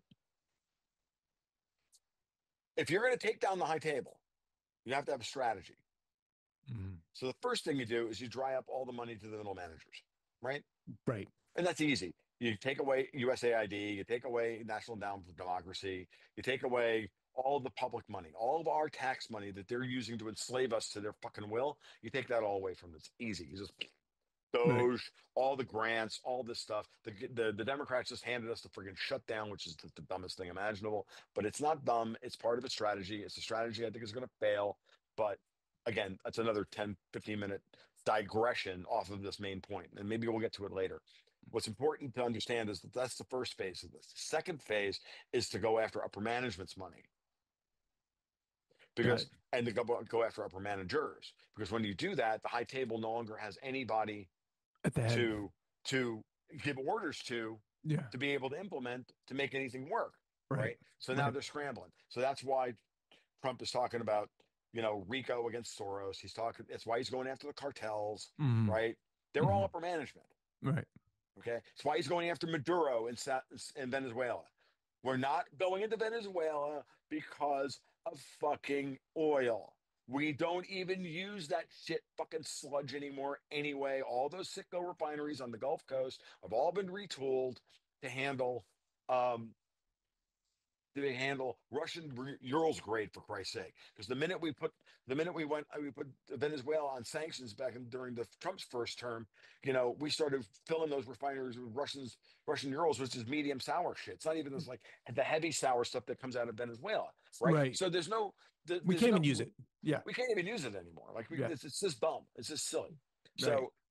if you're going to take down the high table, you have to have a strategy. Mhm. So the first thing you do is you dry up all the money to the middle managers, right? Right. And that's easy. You take away U S A I D, you take away National Endowment for Democracy, you take away all the public money, all of our tax money that they're using to enslave us to their fucking will. You take that all away from them. It's easy. You just Right. Doge, all the grants, all this stuff. The, the the Democrats just handed us the friggin' shutdown, which is the, the dumbest thing imaginable. But it's not dumb. It's part of a strategy. It's a strategy I think is going to fail. But again, that's another ten, fifteen minute digression off of this main point. And maybe we'll get to it later. What's important to understand is that that's the first phase of this. The second phase is to go after upper management's money Got because it. and to go, go after upper managers because when you do that, the high table no longer has anybody At the head. to to give orders to Yeah. to be able to implement to make anything work, Right. right? So now Right. they're scrambling. So that's why Trump is talking about, you know, RICO against Soros. He's talking. That's why he's going after the cartels, Mhm. right? They're all Mhm. upper management. Right. Okay, that's why he's going after Maduro in, Sa- in Venezuela. We're not going into Venezuela because of fucking oil. We don't even use that shit fucking sludge anymore anyway. All those Citgo refineries on the Gulf Coast have all been retooled to handle um, they handle Russian Urals grade, for Christ's sake? Because the minute we put the minute we went we put Venezuela on sanctions back in, during the Trump's first term, you know, we started filling those refineries with Russians Russian Urals, which is medium sour shit. It's not even this like the heavy sour stuff that comes out of Venezuela, right? Right. So there's no th- We there's can't no even use it. Yeah. we can't even use it anymore. Like we, Yeah. it's, it's just dumb. It's just silly. Right. So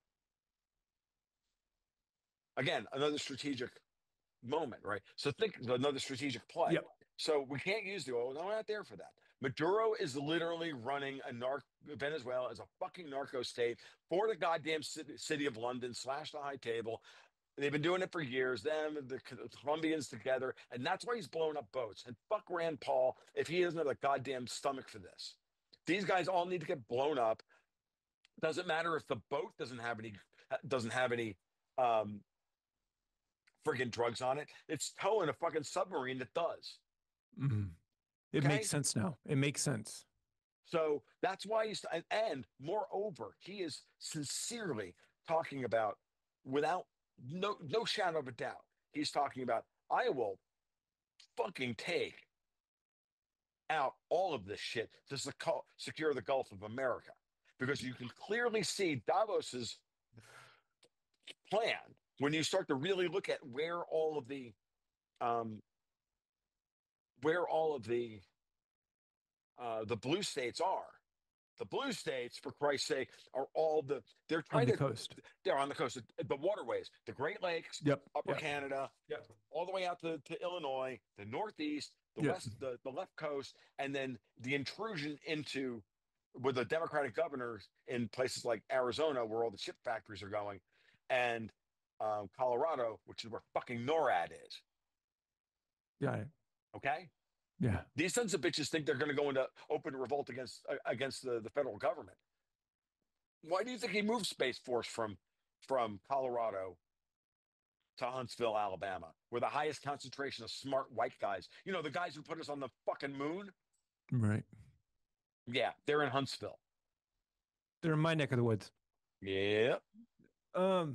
again, another strategic moment, right? So think of another strategic play. Yep. So we can't use the oil. No, we're not there for that. Maduro is literally running a narc Venezuela as a fucking narco state for the goddamn city, city of London slash the high table. They've been doing it for years. Them and the Colombians together, and that's why he's blowing up boats. And fuck Rand Paul if he doesn't have the goddamn stomach for this. These guys all need to get blown up. Doesn't matter if the boat doesn't have any doesn't have any um, friggin' drugs on it. It's towing a fucking submarine that does. Mhm. It Okay? makes sense now. It makes sense. So that's why he's and, and moreover, he is sincerely talking about without no no shadow of a doubt. He's talking about I will fucking take out all of this shit to secu- secure the Gulf of America because you can clearly see Davos's plan when you start to really look at where all of the um, where all of the uh, the blue states are. The blue states, for Christ's sake, are all the they're On trying the to coast. they're on the coast, the waterways, the Great Lakes, Yep. Upper Yep. Canada, Yep. all the way out to, to Illinois, the Northeast, the Yep. West, the, the left coast, and then the intrusion into with the Democratic governors in places like Arizona, where all the chip factories are going, and um, Colorado, which is where fucking NORAD is. Got it. Okay. Yeah. These sons of bitches think they're going to go into open revolt against uh, against the, the federal government. Why do you think he moved Space Force from from Colorado to Huntsville, Alabama, where the highest concentration of smart white guys, you know, the guys who put us on the fucking moon? Right. Yeah, they're in Huntsville. They're in my neck of the woods. Yeah. Um.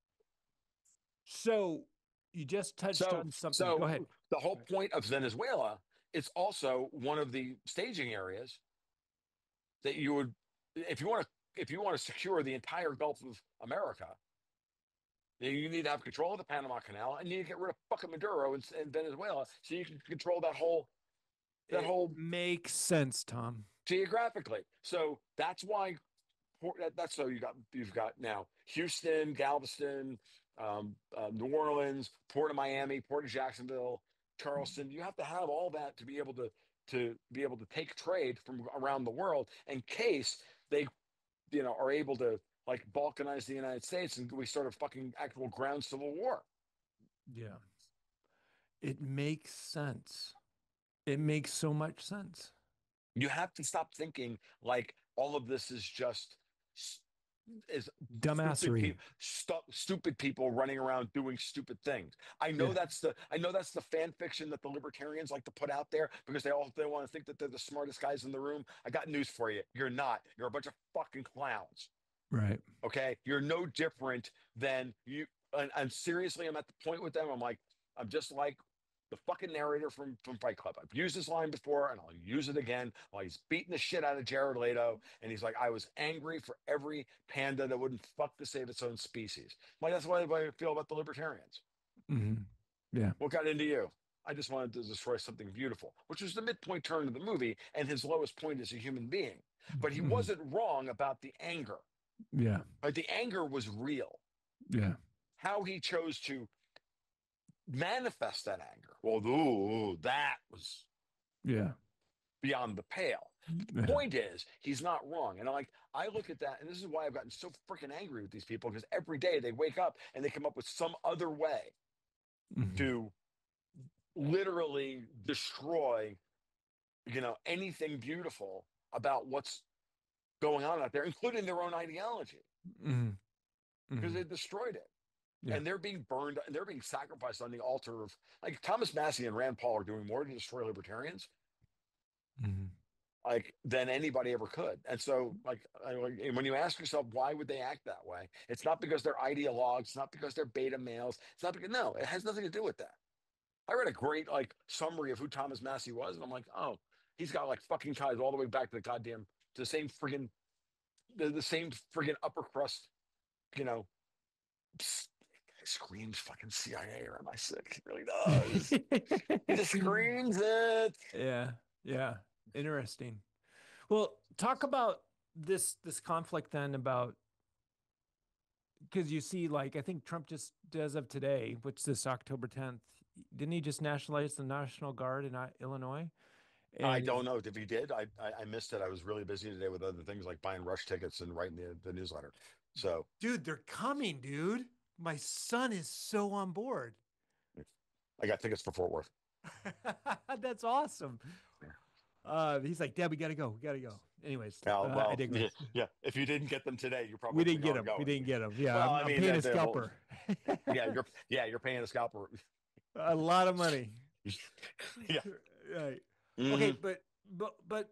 So you just touched So, on something. so Go ahead. the whole point of Venezuela, it's also one of the staging areas that you would, if you want to, if you want to secure the entire Gulf of America, you need to have control of the Panama Canal, and you need to get rid of fucking Maduro in, in Venezuela, so you can control that whole that It whole makes sense, Tom. geographically. So that's why that, that's so you got you've got now Houston, Galveston, um, uh, New Orleans, Port of Miami, Port of Jacksonville, Charleston. You have to have all that to be able to to be able to take trade from around the world in case they you know are able to like balkanize the United States and we start a fucking actual ground civil war. Yeah. It makes sense. It makes so much sense. You have to stop thinking like all of this is just is Dumbassery. stupid, stu- stupid people running around doing stupid things. I know Yeah. that's the I know that's the fan fiction that the libertarians like to put out there because they all they want to think that they're the smartest guys in the room. I got news for you. You're not. You're a bunch of fucking clowns. Right. Okay? You're no different than you and, and seriously, I'm at the point with them. I'm like, I'm just like the fucking narrator from, from Fight Club. I've used this line before and I'll use it again while he's beating the shit out of Jared Leto. And he's like, I was angry for every panda that wouldn't fuck to save its own species. Like, that's what I feel about the libertarians. Mm-hmm. Yeah. What got into you? I just wanted to destroy something beautiful, which was the midpoint turn of the movie and his lowest point as a human being. But he Mhm. wasn't wrong about the anger. Yeah. Like, the anger was real. Yeah. How he chose to manifest that anger. Well, ooh, that was Yeah. beyond the pale. The Yeah. point is, he's not wrong. And I like, I look at that, and this is why I've gotten so freaking angry with these people because every day they wake up and they come up with some other way Mhm. to literally destroy, you know, anything beautiful about what's going on out there, including their own ideology, Mhm. because Mhm. they destroyed it. Yeah. And they're being burned and they're being sacrificed on the altar of like Thomas Massey and Rand Paul are doing more to destroy libertarians Mhm. like than anybody ever could. And so like I, like, and when you ask yourself why would they act that way, it's not because they're ideologues, it's not because they're beta males, it's not because no, it has nothing to do with that. I read a great like summary of who Thomas Massey was, and I'm like, oh, he's got like fucking ties all the way back to the goddamn to the same friggin' the, the same friggin' upper crust, you know. Psst, screams fucking C I A or am I sick? He really does. He just screams it. Yeah, yeah. Interesting. Well, talk about this this conflict then about because you see, like I think Trump just as of today, which this October tenth, didn't he just nationalize the National Guard in uh, Illinois? I And is, don't know if he did. I, I I missed it. I was really busy today with other things like buying rush tickets and writing the, the newsletter. So dude, they're coming, dude. My son is so on board. I got tickets for Fort Worth. That's awesome. Uh, he's like, Dad, we gotta go. We gotta go. Anyways, Yeah, uh, I well, digress. yeah, yeah. If you didn't get them today, you We probably didn't get aren't him. We going. didn't get him. Yeah, Well, I'm, I I'm mean, paying a that, uh, well, scalper. yeah, you're yeah, you're paying a scalper. A lot of money. Yeah. Right. Okay, Mhm. but but but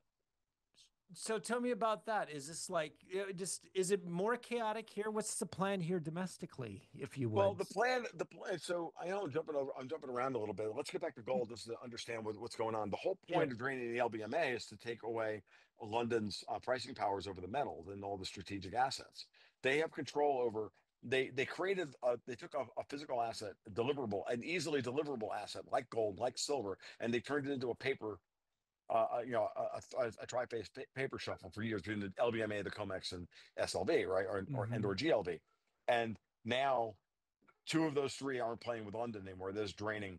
so tell me about that. Is this like uh, just is it more chaotic here? What's the plan here domestically, if you Well, would? the plan, the plan. So I know I'm jumping over. I'm jumping around a little bit. Let's get back to gold just to understand what, what's going on. The whole Yeah. point of draining the L B M A is to take away London's uh, pricing powers over the metals and all the strategic assets. They have control over. They they created. A, they took a, a physical asset, a deliverable, an easily deliverable asset like gold, like silver, and they turned it into a paper. Uh, uh, you know, a, a, a tri-phase pa- paper shuffle for years between the L B M A, the COMEX, and S L V, right, or or and Hmm. or G L V, and now two of those three aren't playing with London anymore. They're just draining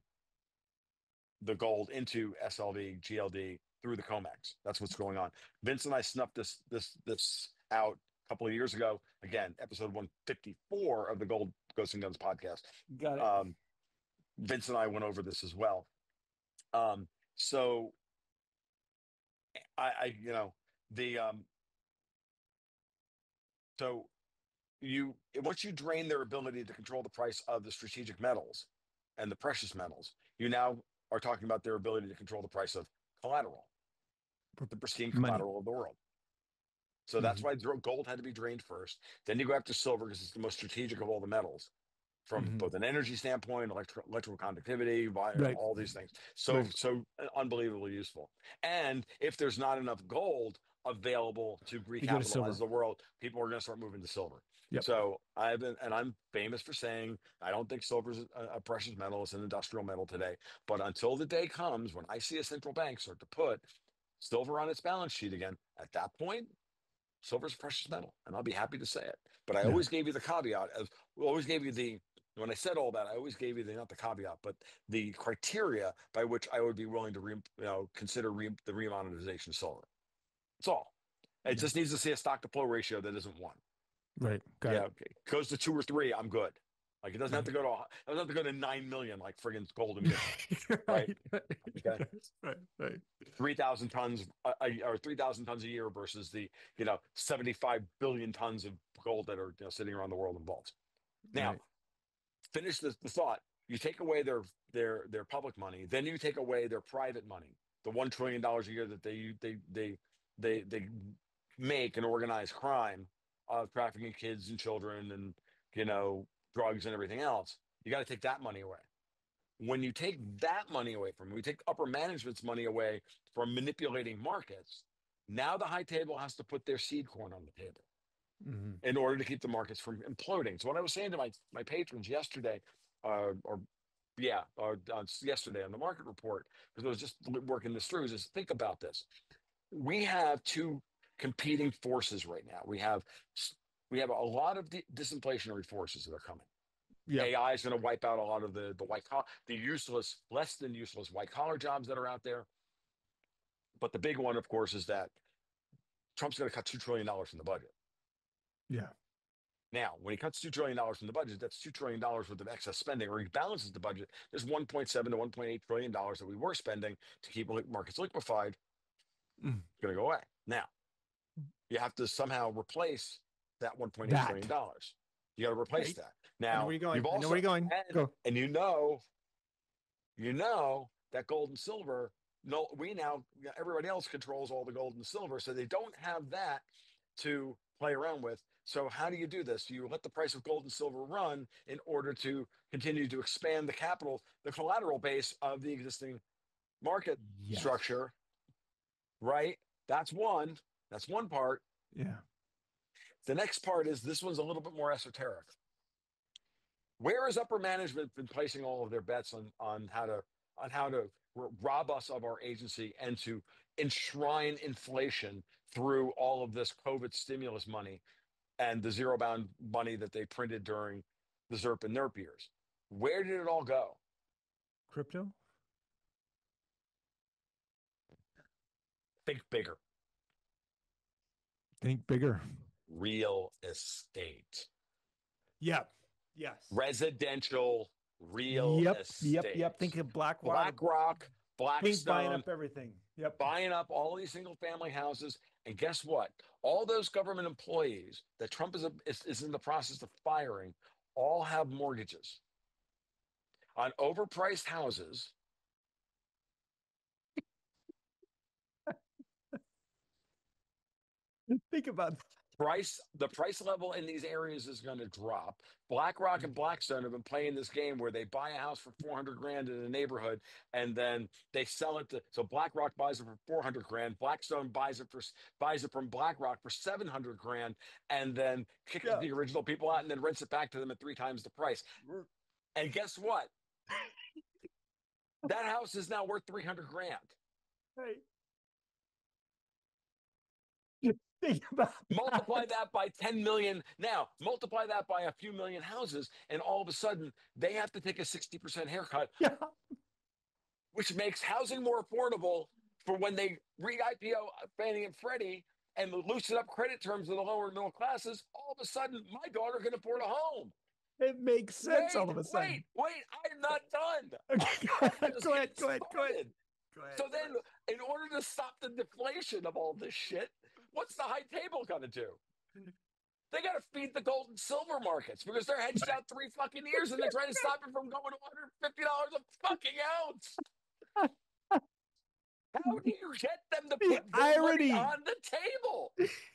the gold into S L V, G L D through the COMEX. That's what's going on. Vince and I snuffed this this this out a couple of years ago. Again, episode one fifty-four of the Gold Ghosts and Guns podcast. Got it. Um, Vince and I went over this as well. Um, so I, I, you know, the um, so you once you drain their ability to control the price of the strategic metals and the precious metals, you now are talking about their ability to control the price of collateral, the pristine Money. collateral of the world. So that's Hmm. why gold had to be drained first. Then you go after silver because it's the most strategic of all the metals from Hmm. both an energy standpoint, electro, electrical conductivity, Right. all these things. So, Right. so uh, unbelievably useful. And if there's not enough gold available to You go to silver. recapitalize the world, people are going to start moving to silver. Yep. So I've been, and I'm famous for saying, I don't think silver is a, a precious metal. It's an industrial metal today. But until the day comes when I see a central bank start to put silver on its balance sheet again, at that point, silver is a precious metal, and I'll be happy to say it. But I Yeah. always gave you the caveat of, always gave you the, when I said all that, I always gave you the, not the caveat, but the criteria by which I would be willing to, re, you know, consider re, the remonetization of silver. That's all. It Yeah. just needs to see a stock to flow ratio that isn't one. Right. Got Yeah, it. okay. Goes to two or three, I'm good. Like it doesn't have Right. to go to, it doesn't have to go to nine million like friggin' gold emission, right? Right. Right. Okay. Right. Right. three thousand tons a, a, or three thousand tons a year versus the, you know, seventy-five billion tons of gold that are, you know, sitting around the world in vaults. Now, Right. finish the, the thought. You take away their their their public money, then you take away their private money, the one trillion dollars a year that they they they they they make and organize crime, uh, trafficking kids and children, and you know drugs and everything else. You got to take that money away. When you take that money away from, we take upper management's money away from manipulating markets. Now the high table has to put their seed corn on the table Hmm. in order to keep the markets from imploding. So what I was saying to my my patrons yesterday, uh, or yeah, or uh, yesterday on the market report, because I was just working this through, is just think about this. We have two competing forces right now. We have we have a lot of disinflationary forces that are coming. Yep. A I is going to wipe out a lot of the the white collar, the useless, less than useless white collar jobs that are out there. But the big one, of course, is that Trump's going to cut two trillion dollars from the budget. Yeah. Now, when he cuts two trillion dollars from the budget, that's two trillion dollars worth of excess spending, or he balances the budget. There's one point seven to one point eight trillion dollars that we were spending to keep markets liquefied. Mm. It's going to go away. Now, you have to somehow replace that one point eight trillion That. dollars. You got to replace Right. that. I know Now, where you're going. you've I know also, where you're going. and, Go. and you know, you know that gold and silver, no, we now, everybody else controls all the gold and silver. So they don't have that to play around with. So how do you do this? You let the price of gold and silver run in order to continue to expand the capital, the collateral base of the existing market Yes. structure, right? That's one. That's one part. Yeah. The next part is this one's a little bit more esoteric. Where has upper management been placing all of their bets on on how to on how to r- rob us of our agency and to enshrine inflation through all of this COVID stimulus money and the zero bound money that they printed during the ZERP and NERP years? Where did it all go? Crypto? Think bigger. Think bigger. Real estate. Yep. Yes. Residential real Yep. estate. Yep. Yep. Think of Blackwater. BlackRock, Think buying Blackstone, up everything. Yep. buying up all these single family houses. And guess what? All those government employees that Trump is, is, is in the process of firing all have mortgages on overpriced houses. Think about Price, the price level in these areas is going to drop. BlackRock and Blackstone have been playing this game where they buy a house for four hundred grand in a neighborhood and then they sell it to, so BlackRock buys it for four hundred grand. Blackstone buys it for, buys it from BlackRock for seven hundred grand and then kicks Yeah. the original people out and then rents it back to them at three times the price. And guess what? That house is now worth three hundred grand. Right. Think about Multiply that by ten million. Now, multiply that by a few million houses, and all of a sudden, they have to take a sixty percent haircut, Yeah. which makes housing more affordable for when they re I P O Fannie and Freddie and loosen up credit terms of the lower middle classes. All of a sudden, my daughter can afford a home. It makes sense wait, all of a sudden. Wait, wait, I'm not done. Okay, go ahead, go ahead, go ahead, go ahead. Go ahead. So then, in order to stop the deflation of all this shit, what's the high table going to do? They got to feed the gold and silver markets because they're hedged out three fucking years and they're trying to stop it from going to one hundred fifty dollars a fucking ounce. How do you get them to put The their irony. money on the table?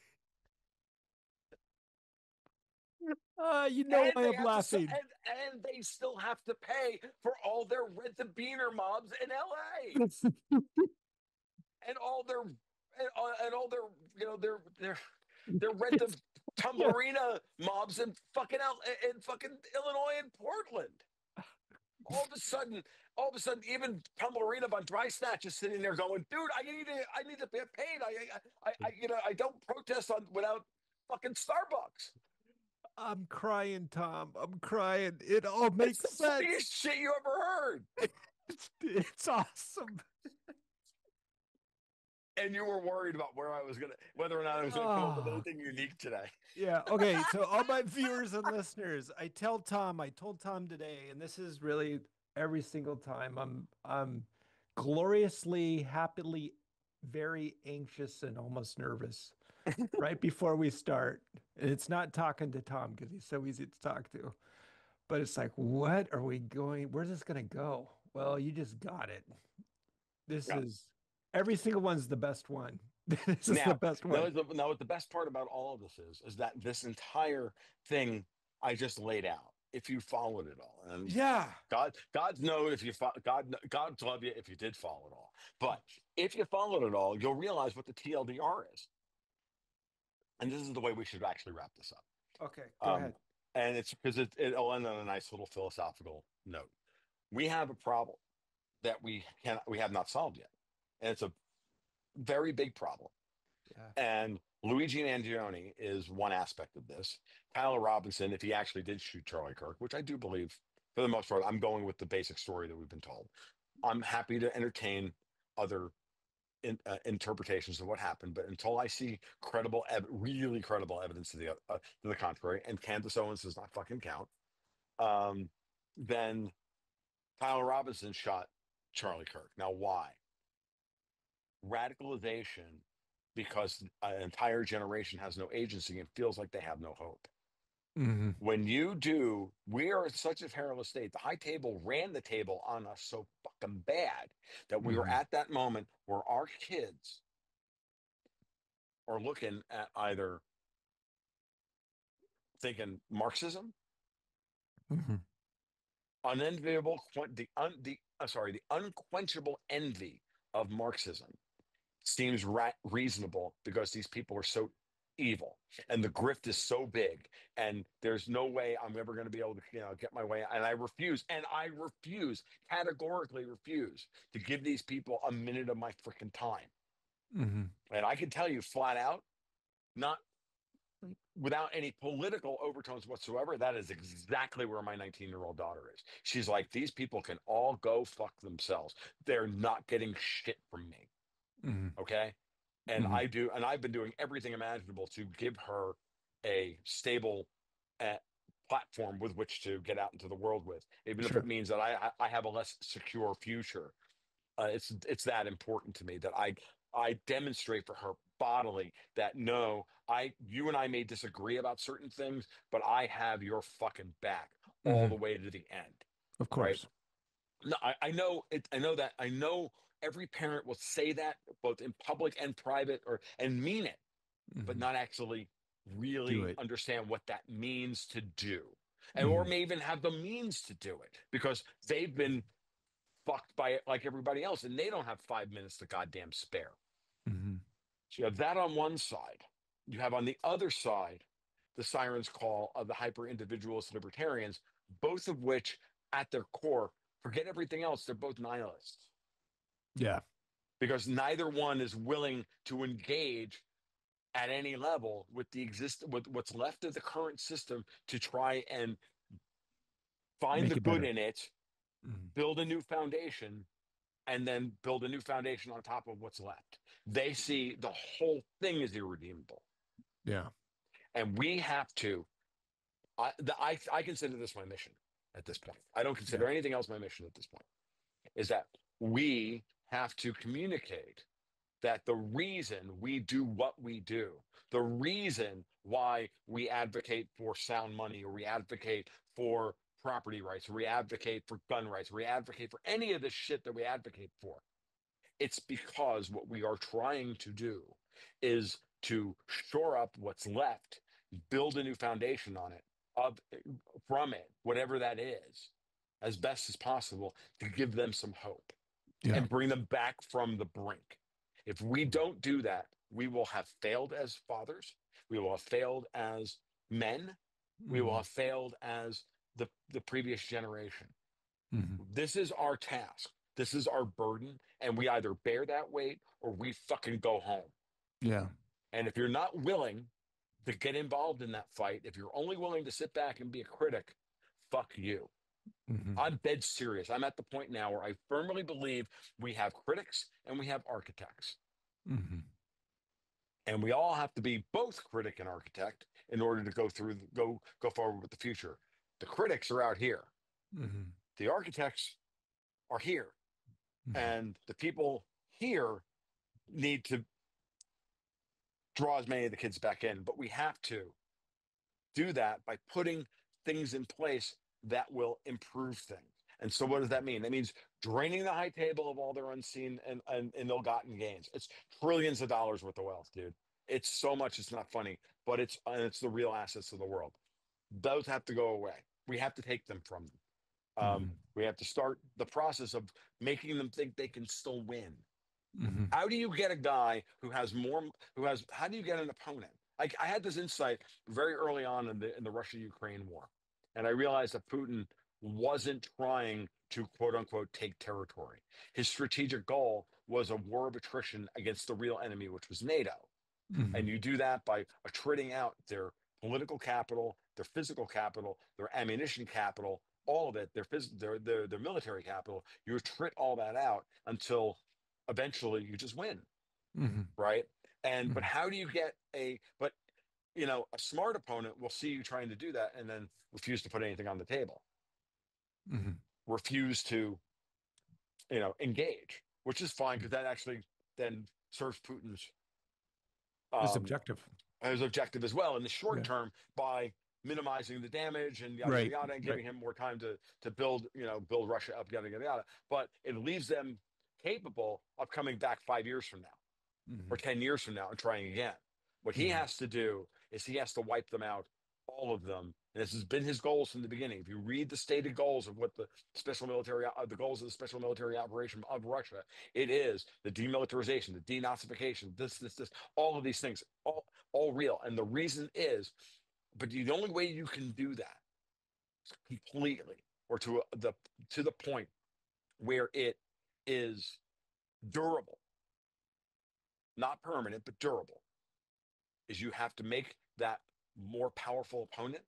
Uh, you know And why they I'm have to, laughing. and, and they still have to pay for all their rent the beaner mobs in L A and all their and, uh, and all their you know their their their rent the Tumblerina mobs in fucking L, in fucking Illinois and Portland. All of a sudden, all of a sudden, even Tumblerina on Dry Snatch is sitting there going, "Dude, I need to, I need to get paid. I, I, I, you know, I don't protest on without fucking Starbucks." I'm crying, Tom. I'm crying. It all makes it's the sense. funniest shit you ever heard. It's, it's awesome. And you were worried about where I was gonna, whether or not I was gonna come up with anything unique today. Yeah. Okay. So all my viewers and listeners, I tell Tom, I told Tom today, and this is really every single time. I'm, I'm gloriously, happily, very anxious and almost nervous right before we start. And it's not talking to Tom because he's so easy to talk to. But it's like, what are we going? Where's this going to go? Well, you just got it. This Yeah. is every single one's the best one. This is now, the best one. Now, the, now, what the best part about all of this is, is that this entire thing I just laid out, if you followed it all, and yeah, God, God knows if you fo- God, God's love you if you did follow it all. But if you followed it all, you'll realize what the T L D R is. And this is the way we should actually wrap this up. Okay, go um, ahead. And it's because it, it'll end on a nice little philosophical note. We have a problem that we can we have not solved yet, and it's a very big problem. Yeah. And Luigi Mangione is one aspect of this. Tyler Robinson, if he actually did shoot Charlie Kirk, which I do believe for the most part, I'm going with the basic story that we've been told. I'm happy to entertain other in, uh, interpretations of what happened, but until I see credible, ev- really credible evidence to the uh, to the contrary, and Candace Owens does not fucking count, um, then Tyler Robinson shot Charlie Kirk. Now, why? Radicalization, because an entire generation has no agency and feels like they have no hope. Mm-hmm. When you do, we are in such a perilous state. The high table ran the table on us so fucking bad that we mm-hmm. were at that moment where our kids are looking at either thinking Marxism, Mm-hmm. unenviable, the un, the uh, sorry, the unquenchable envy of Marxism seems ra- reasonable because these people are so evil and the grift is so big and there's no way I'm ever going to be able to, you know, get my way. And I refuse, and I refuse, categorically refuse to give these people a minute of my freaking time. Mm-hmm. And I can tell you flat out, not without any political overtones whatsoever, that is exactly where my nineteen year old daughter is. She's like, these people can all go fuck themselves. They're not getting shit from me. Mm-hmm. Okay. And Mm-hmm. I do, and I've been doing everything imaginable to give her a stable uh, platform with which to get out into the world with, even if it Sure. means that I I I have a less secure future. Uh, it's it's that important to me that I I demonstrate for her bodily that no, I you and I may disagree about certain things, but I have your fucking back all Mm-hmm. the way to the end, Of right? course. No, I, I know it. I know that. I know every parent will say that both in public and private, or and mean it, but Mm-hmm. not actually Do really it. understand what that means to do, and or Mm-hmm. may even have the means to do it because they've been fucked by it like everybody else, and they don't have five minutes to goddamn spare. Mm-hmm. So you have that on one side. You have on the other side the sirens call of the hyper individualist libertarians, both of which at their core, forget everything else, they're both nihilists Yeah. because neither one is willing to engage at any level with the exist with what's left of the current system to try and find Make the it good better. in it, Mm-hmm. build a new foundation, and then build a new foundation on top of what's left. They see the whole thing as irredeemable. Yeah. And we have to, I, the, I, I consider this my mission at this point. I don't Yeah. consider anything else my mission at this point, is that we have to communicate that the reason we do what we do, the reason why we advocate for sound money or we advocate for property rights, or we advocate for gun rights, or we advocate for any of the shit that we advocate for, it's because what we are trying to do is to shore up what's left, build a new foundation on it, of from it, whatever that is, as best as possible to give them some hope Yeah. and bring them back from the brink. If we don't do that, we will have failed as fathers. We will have failed as men. We will Mm-hmm. have failed as the, the previous generation. Mm-hmm. This is our task. This is our burden. And we either bear that weight or we fucking go home. Yeah. And if you're not willing to get involved in that fight, if you're only willing to sit back and be a critic, fuck you. Mm-hmm. I'm dead serious. I'm at the point now where I firmly believe we have critics and we have architects. Mm-hmm. And we all have to be both critic and architect in order to go through, go, go forward with the future. The critics are out here. Mm-hmm. The architects are here. Mm-hmm. And the people here need to draw as many of the kids back in. But we have to do that by putting things in place that will improve things. And so what does that mean? That means draining the high table of all their unseen and, and, and ill-gotten gains. It's trillions of dollars worth of wealth, dude. It's so much, it's not funny, but it's and it's the real assets of the world. Those have to go away. We have to take them from them. Um, Mm-hmm. we have to start the process of making them think they can still win. Mm-hmm. How do you get a guy who has more, who has, how do you get an opponent? Like I had this insight very early on in the in the Russia-Ukraine war. And I realized that Putin wasn't trying to quote unquote take territory. His strategic goal was a war of attrition against the real enemy, which was NATO. Mm-hmm. And you do that by attriting out their political capital, their physical capital, their ammunition capital, all of it, their, phys- their, their, their military capital. You attrit all that out until eventually you just win, Mm-hmm. right? And but Mm-hmm. how do you get a but you know a smart opponent will see you trying to do that and then refuse to put anything on the table, Mm-hmm. refuse to you know engage, which is fine because that actually then serves Putin's It's um, objective. his objective as well in the short Yeah. term by minimizing the damage and yada yada Right. yada and Right. giving him more time to to build you know build Russia up yada yada yada. But it leaves them capable of coming back five years from now Mm-hmm. or ten years from now and trying again. What he Mm-hmm. has to do is he has to wipe them out all of them. And this has been his goals from the beginning. If you read the stated goals of what the special military, uh, the goals of the special military operation of Russia, it is the demilitarization, the denazification, this, this, this, all of these things, all, all real. And the reason is, but the only way you can do that completely, or to a, the to the point where it is durable, not permanent, but durable, is you have to make that more powerful opponent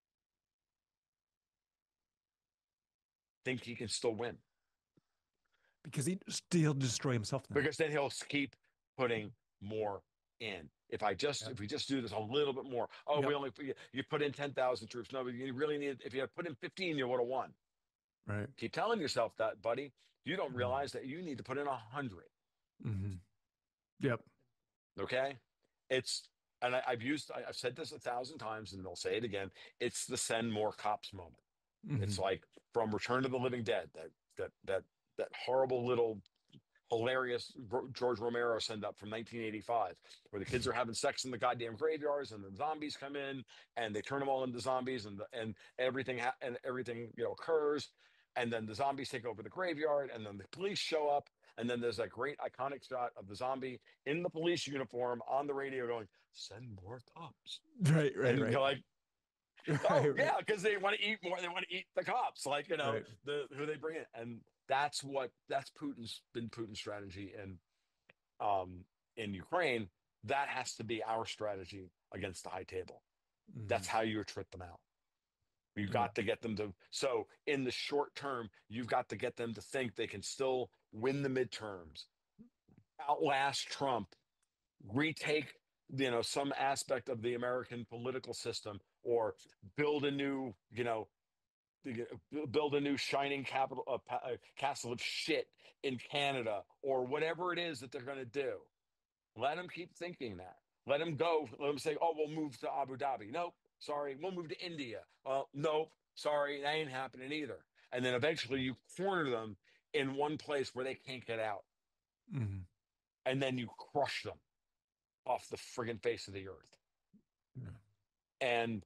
think he can still win. Because he still destroy himself now. Because then he'll keep putting more in. If I just, Yep. if we just do this a little bit more, oh, Yep. we only, you put in ten thousand troops. No, but you really need, if you had put in fifteen, you would have won. Right. Keep telling yourself that, buddy. You don't Mhm. realize that you need to put in a hundred. Mm-hmm. Yep. Okay. It's, and I, I've used, I, I've said this a thousand times and they'll say it again. It's the send more cops moment. Mm-hmm. It's like from Return of the Living Dead, that, that, that, that horrible little hilarious George Romero send up from nineteen eighty-five, where the kids are having sex in the goddamn graveyards and the zombies come in and they turn them all into zombies, and the, and everything ha- and everything you know occurs, and then the zombies take over the graveyard, and then the police show up, and then there's that great iconic shot of the zombie in the police uniform on the radio going, "Send more cops." Right. Right. And right. you're like, right, oh right. yeah, because they want to eat more. They want to eat the cops, like you know Right. the who they bring in, and that's what that's Putin's been Putin's strategy in um in Ukraine. That has to be our strategy against the high table. Mhm. That's how you trip them out. You've Yeah. got to get them to. So in the short term, you've got to get them to think they can still win the midterms, outlast Trump, retake you know some aspect of the American political system, or build a new you know build a new shining capital uh, pa- uh, castle of shit in Canada, or whatever it is that they're going to do. Let them keep thinking that. Let them go. Let them say, "Oh, we'll move to Abu Dhabi." Nope, sorry. We'll move to India. Uh, nope, sorry. That ain't happening either. And then eventually you corner them in one place where they can't get out, Mm-hmm. and then you crush them off the friggin' face of the earth. Yeah. And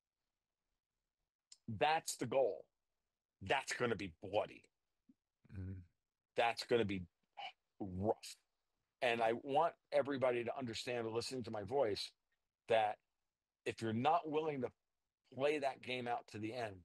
that's the goal. That's going to be bloody. Mm-hmm. That's going to be rough. And I want everybody to understand, listening to my voice, that if you're not willing to play that game out to the end,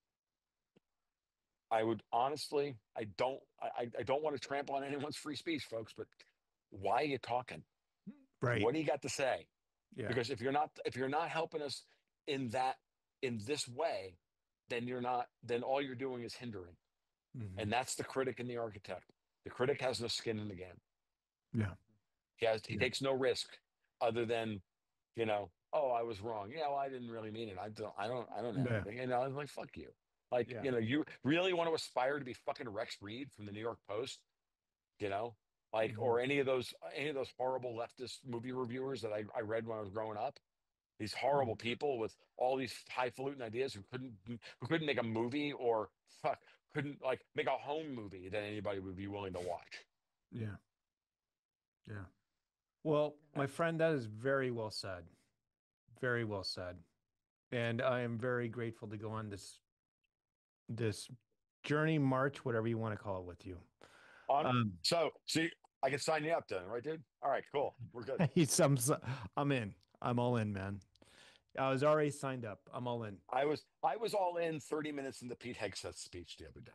I would honestly, I don't, I, I don't want to trample on anyone's free speech, folks, but why are you talking? Right. What do you got to say? Yeah. Because if you're not, if you're not helping us in that, in this way, then you're not, then all you're doing is hindering. Mm-hmm. And that's the critic and the architect. The critic has no skin in the game. Yeah. He has, he Yeah. takes no risk other than, you know, oh, I was wrong. Yeah, well, I didn't really mean it. I don't, I don't, I don't know Yeah. anything. You know, I was like, fuck you. Like, Yeah. you know, you really want to aspire to be fucking Rex Reed from the New York Post, you know, like, Mhm. or any of those, any of those horrible leftist movie reviewers that I, I read when I was growing up. These horrible Mhm. people with all these highfalutin ideas who couldn't, who couldn't make a movie, or fuck, couldn't like make a home movie that anybody would be willing to watch. Yeah. Yeah. Well, my friend, that is very well said. Very well said. And I am very grateful to go on this this journey, march, whatever you want to call it, with you. On, Um, so, see, I can sign you up then, right, dude? All right, cool. We're good. he's, I'm, s- I'm in. I'm all in, man. I was already signed up. I'm all in. I was I was all in thirty minutes into Pete Hegseth's speech the other day.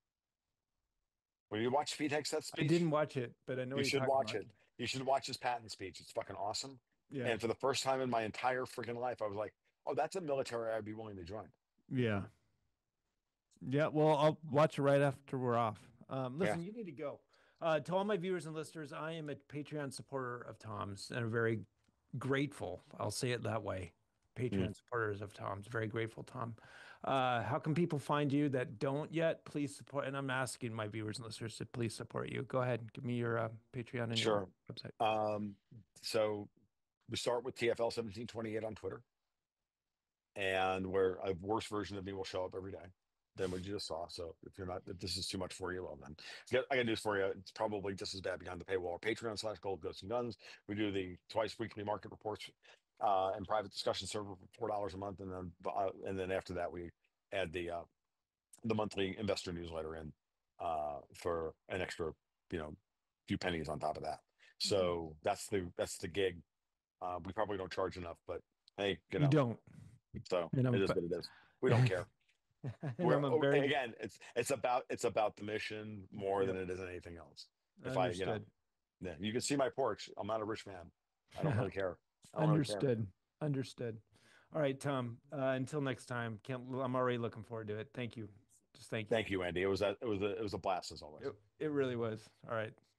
When you watch Pete Hegseth's I speech, didn't watch it, but I know you you're should talking watch about. it. You should watch his patent speech. It's fucking awesome. Yeah. And for the first time in my entire freaking life, I was like, oh, that's a military I'd be willing to join. Yeah. Yeah. Well, I'll watch it right after we're off. Um, listen, Yeah. you need to go. Uh, to all my viewers and listeners, I am a Patreon supporter of Tom's and I'm very grateful. I'll say it that way. Patreon Mm. supporters of Tom's. Very grateful, Tom. Uh, how can people find you that don't yet? Please support. And I'm asking my viewers and listeners to please support you. Go ahead. Give me your uh, Patreon and Sure. your website. Um, so we start with T F L seventeen twenty-eight on Twitter. And where a worse version of me will show up every day than what you just saw. So if you're not, if this is too much for you, well then, get, I got news for you. It's probably just as bad behind the paywall. Patreon slash Gold Ghosts and Guns. We do the twice weekly market reports uh, and private discussion server for four dollars a month, and then uh, and then after that we add the uh, the monthly investor newsletter in uh, for an extra, you know, few pennies on top of that. So that's the that's the gig. Uh, we probably don't charge enough, but hey, you You know, don't. so And I'm it is fa- what it is. We don't care. and We're I'm a oh, very again, it's it's about it's about the mission more than yep, it is anything else. If I, you know, understood. yeah, you can see my porch. I'm not a rich man. I don't really care. I don't really care. Understood. Understood. All right, Tom. Uh, until next time. Can't. I'm already looking forward to it. Thank you. Just thank you. Thank you, Andy. It was a it was a it was a blast as always. It, it really was. All right.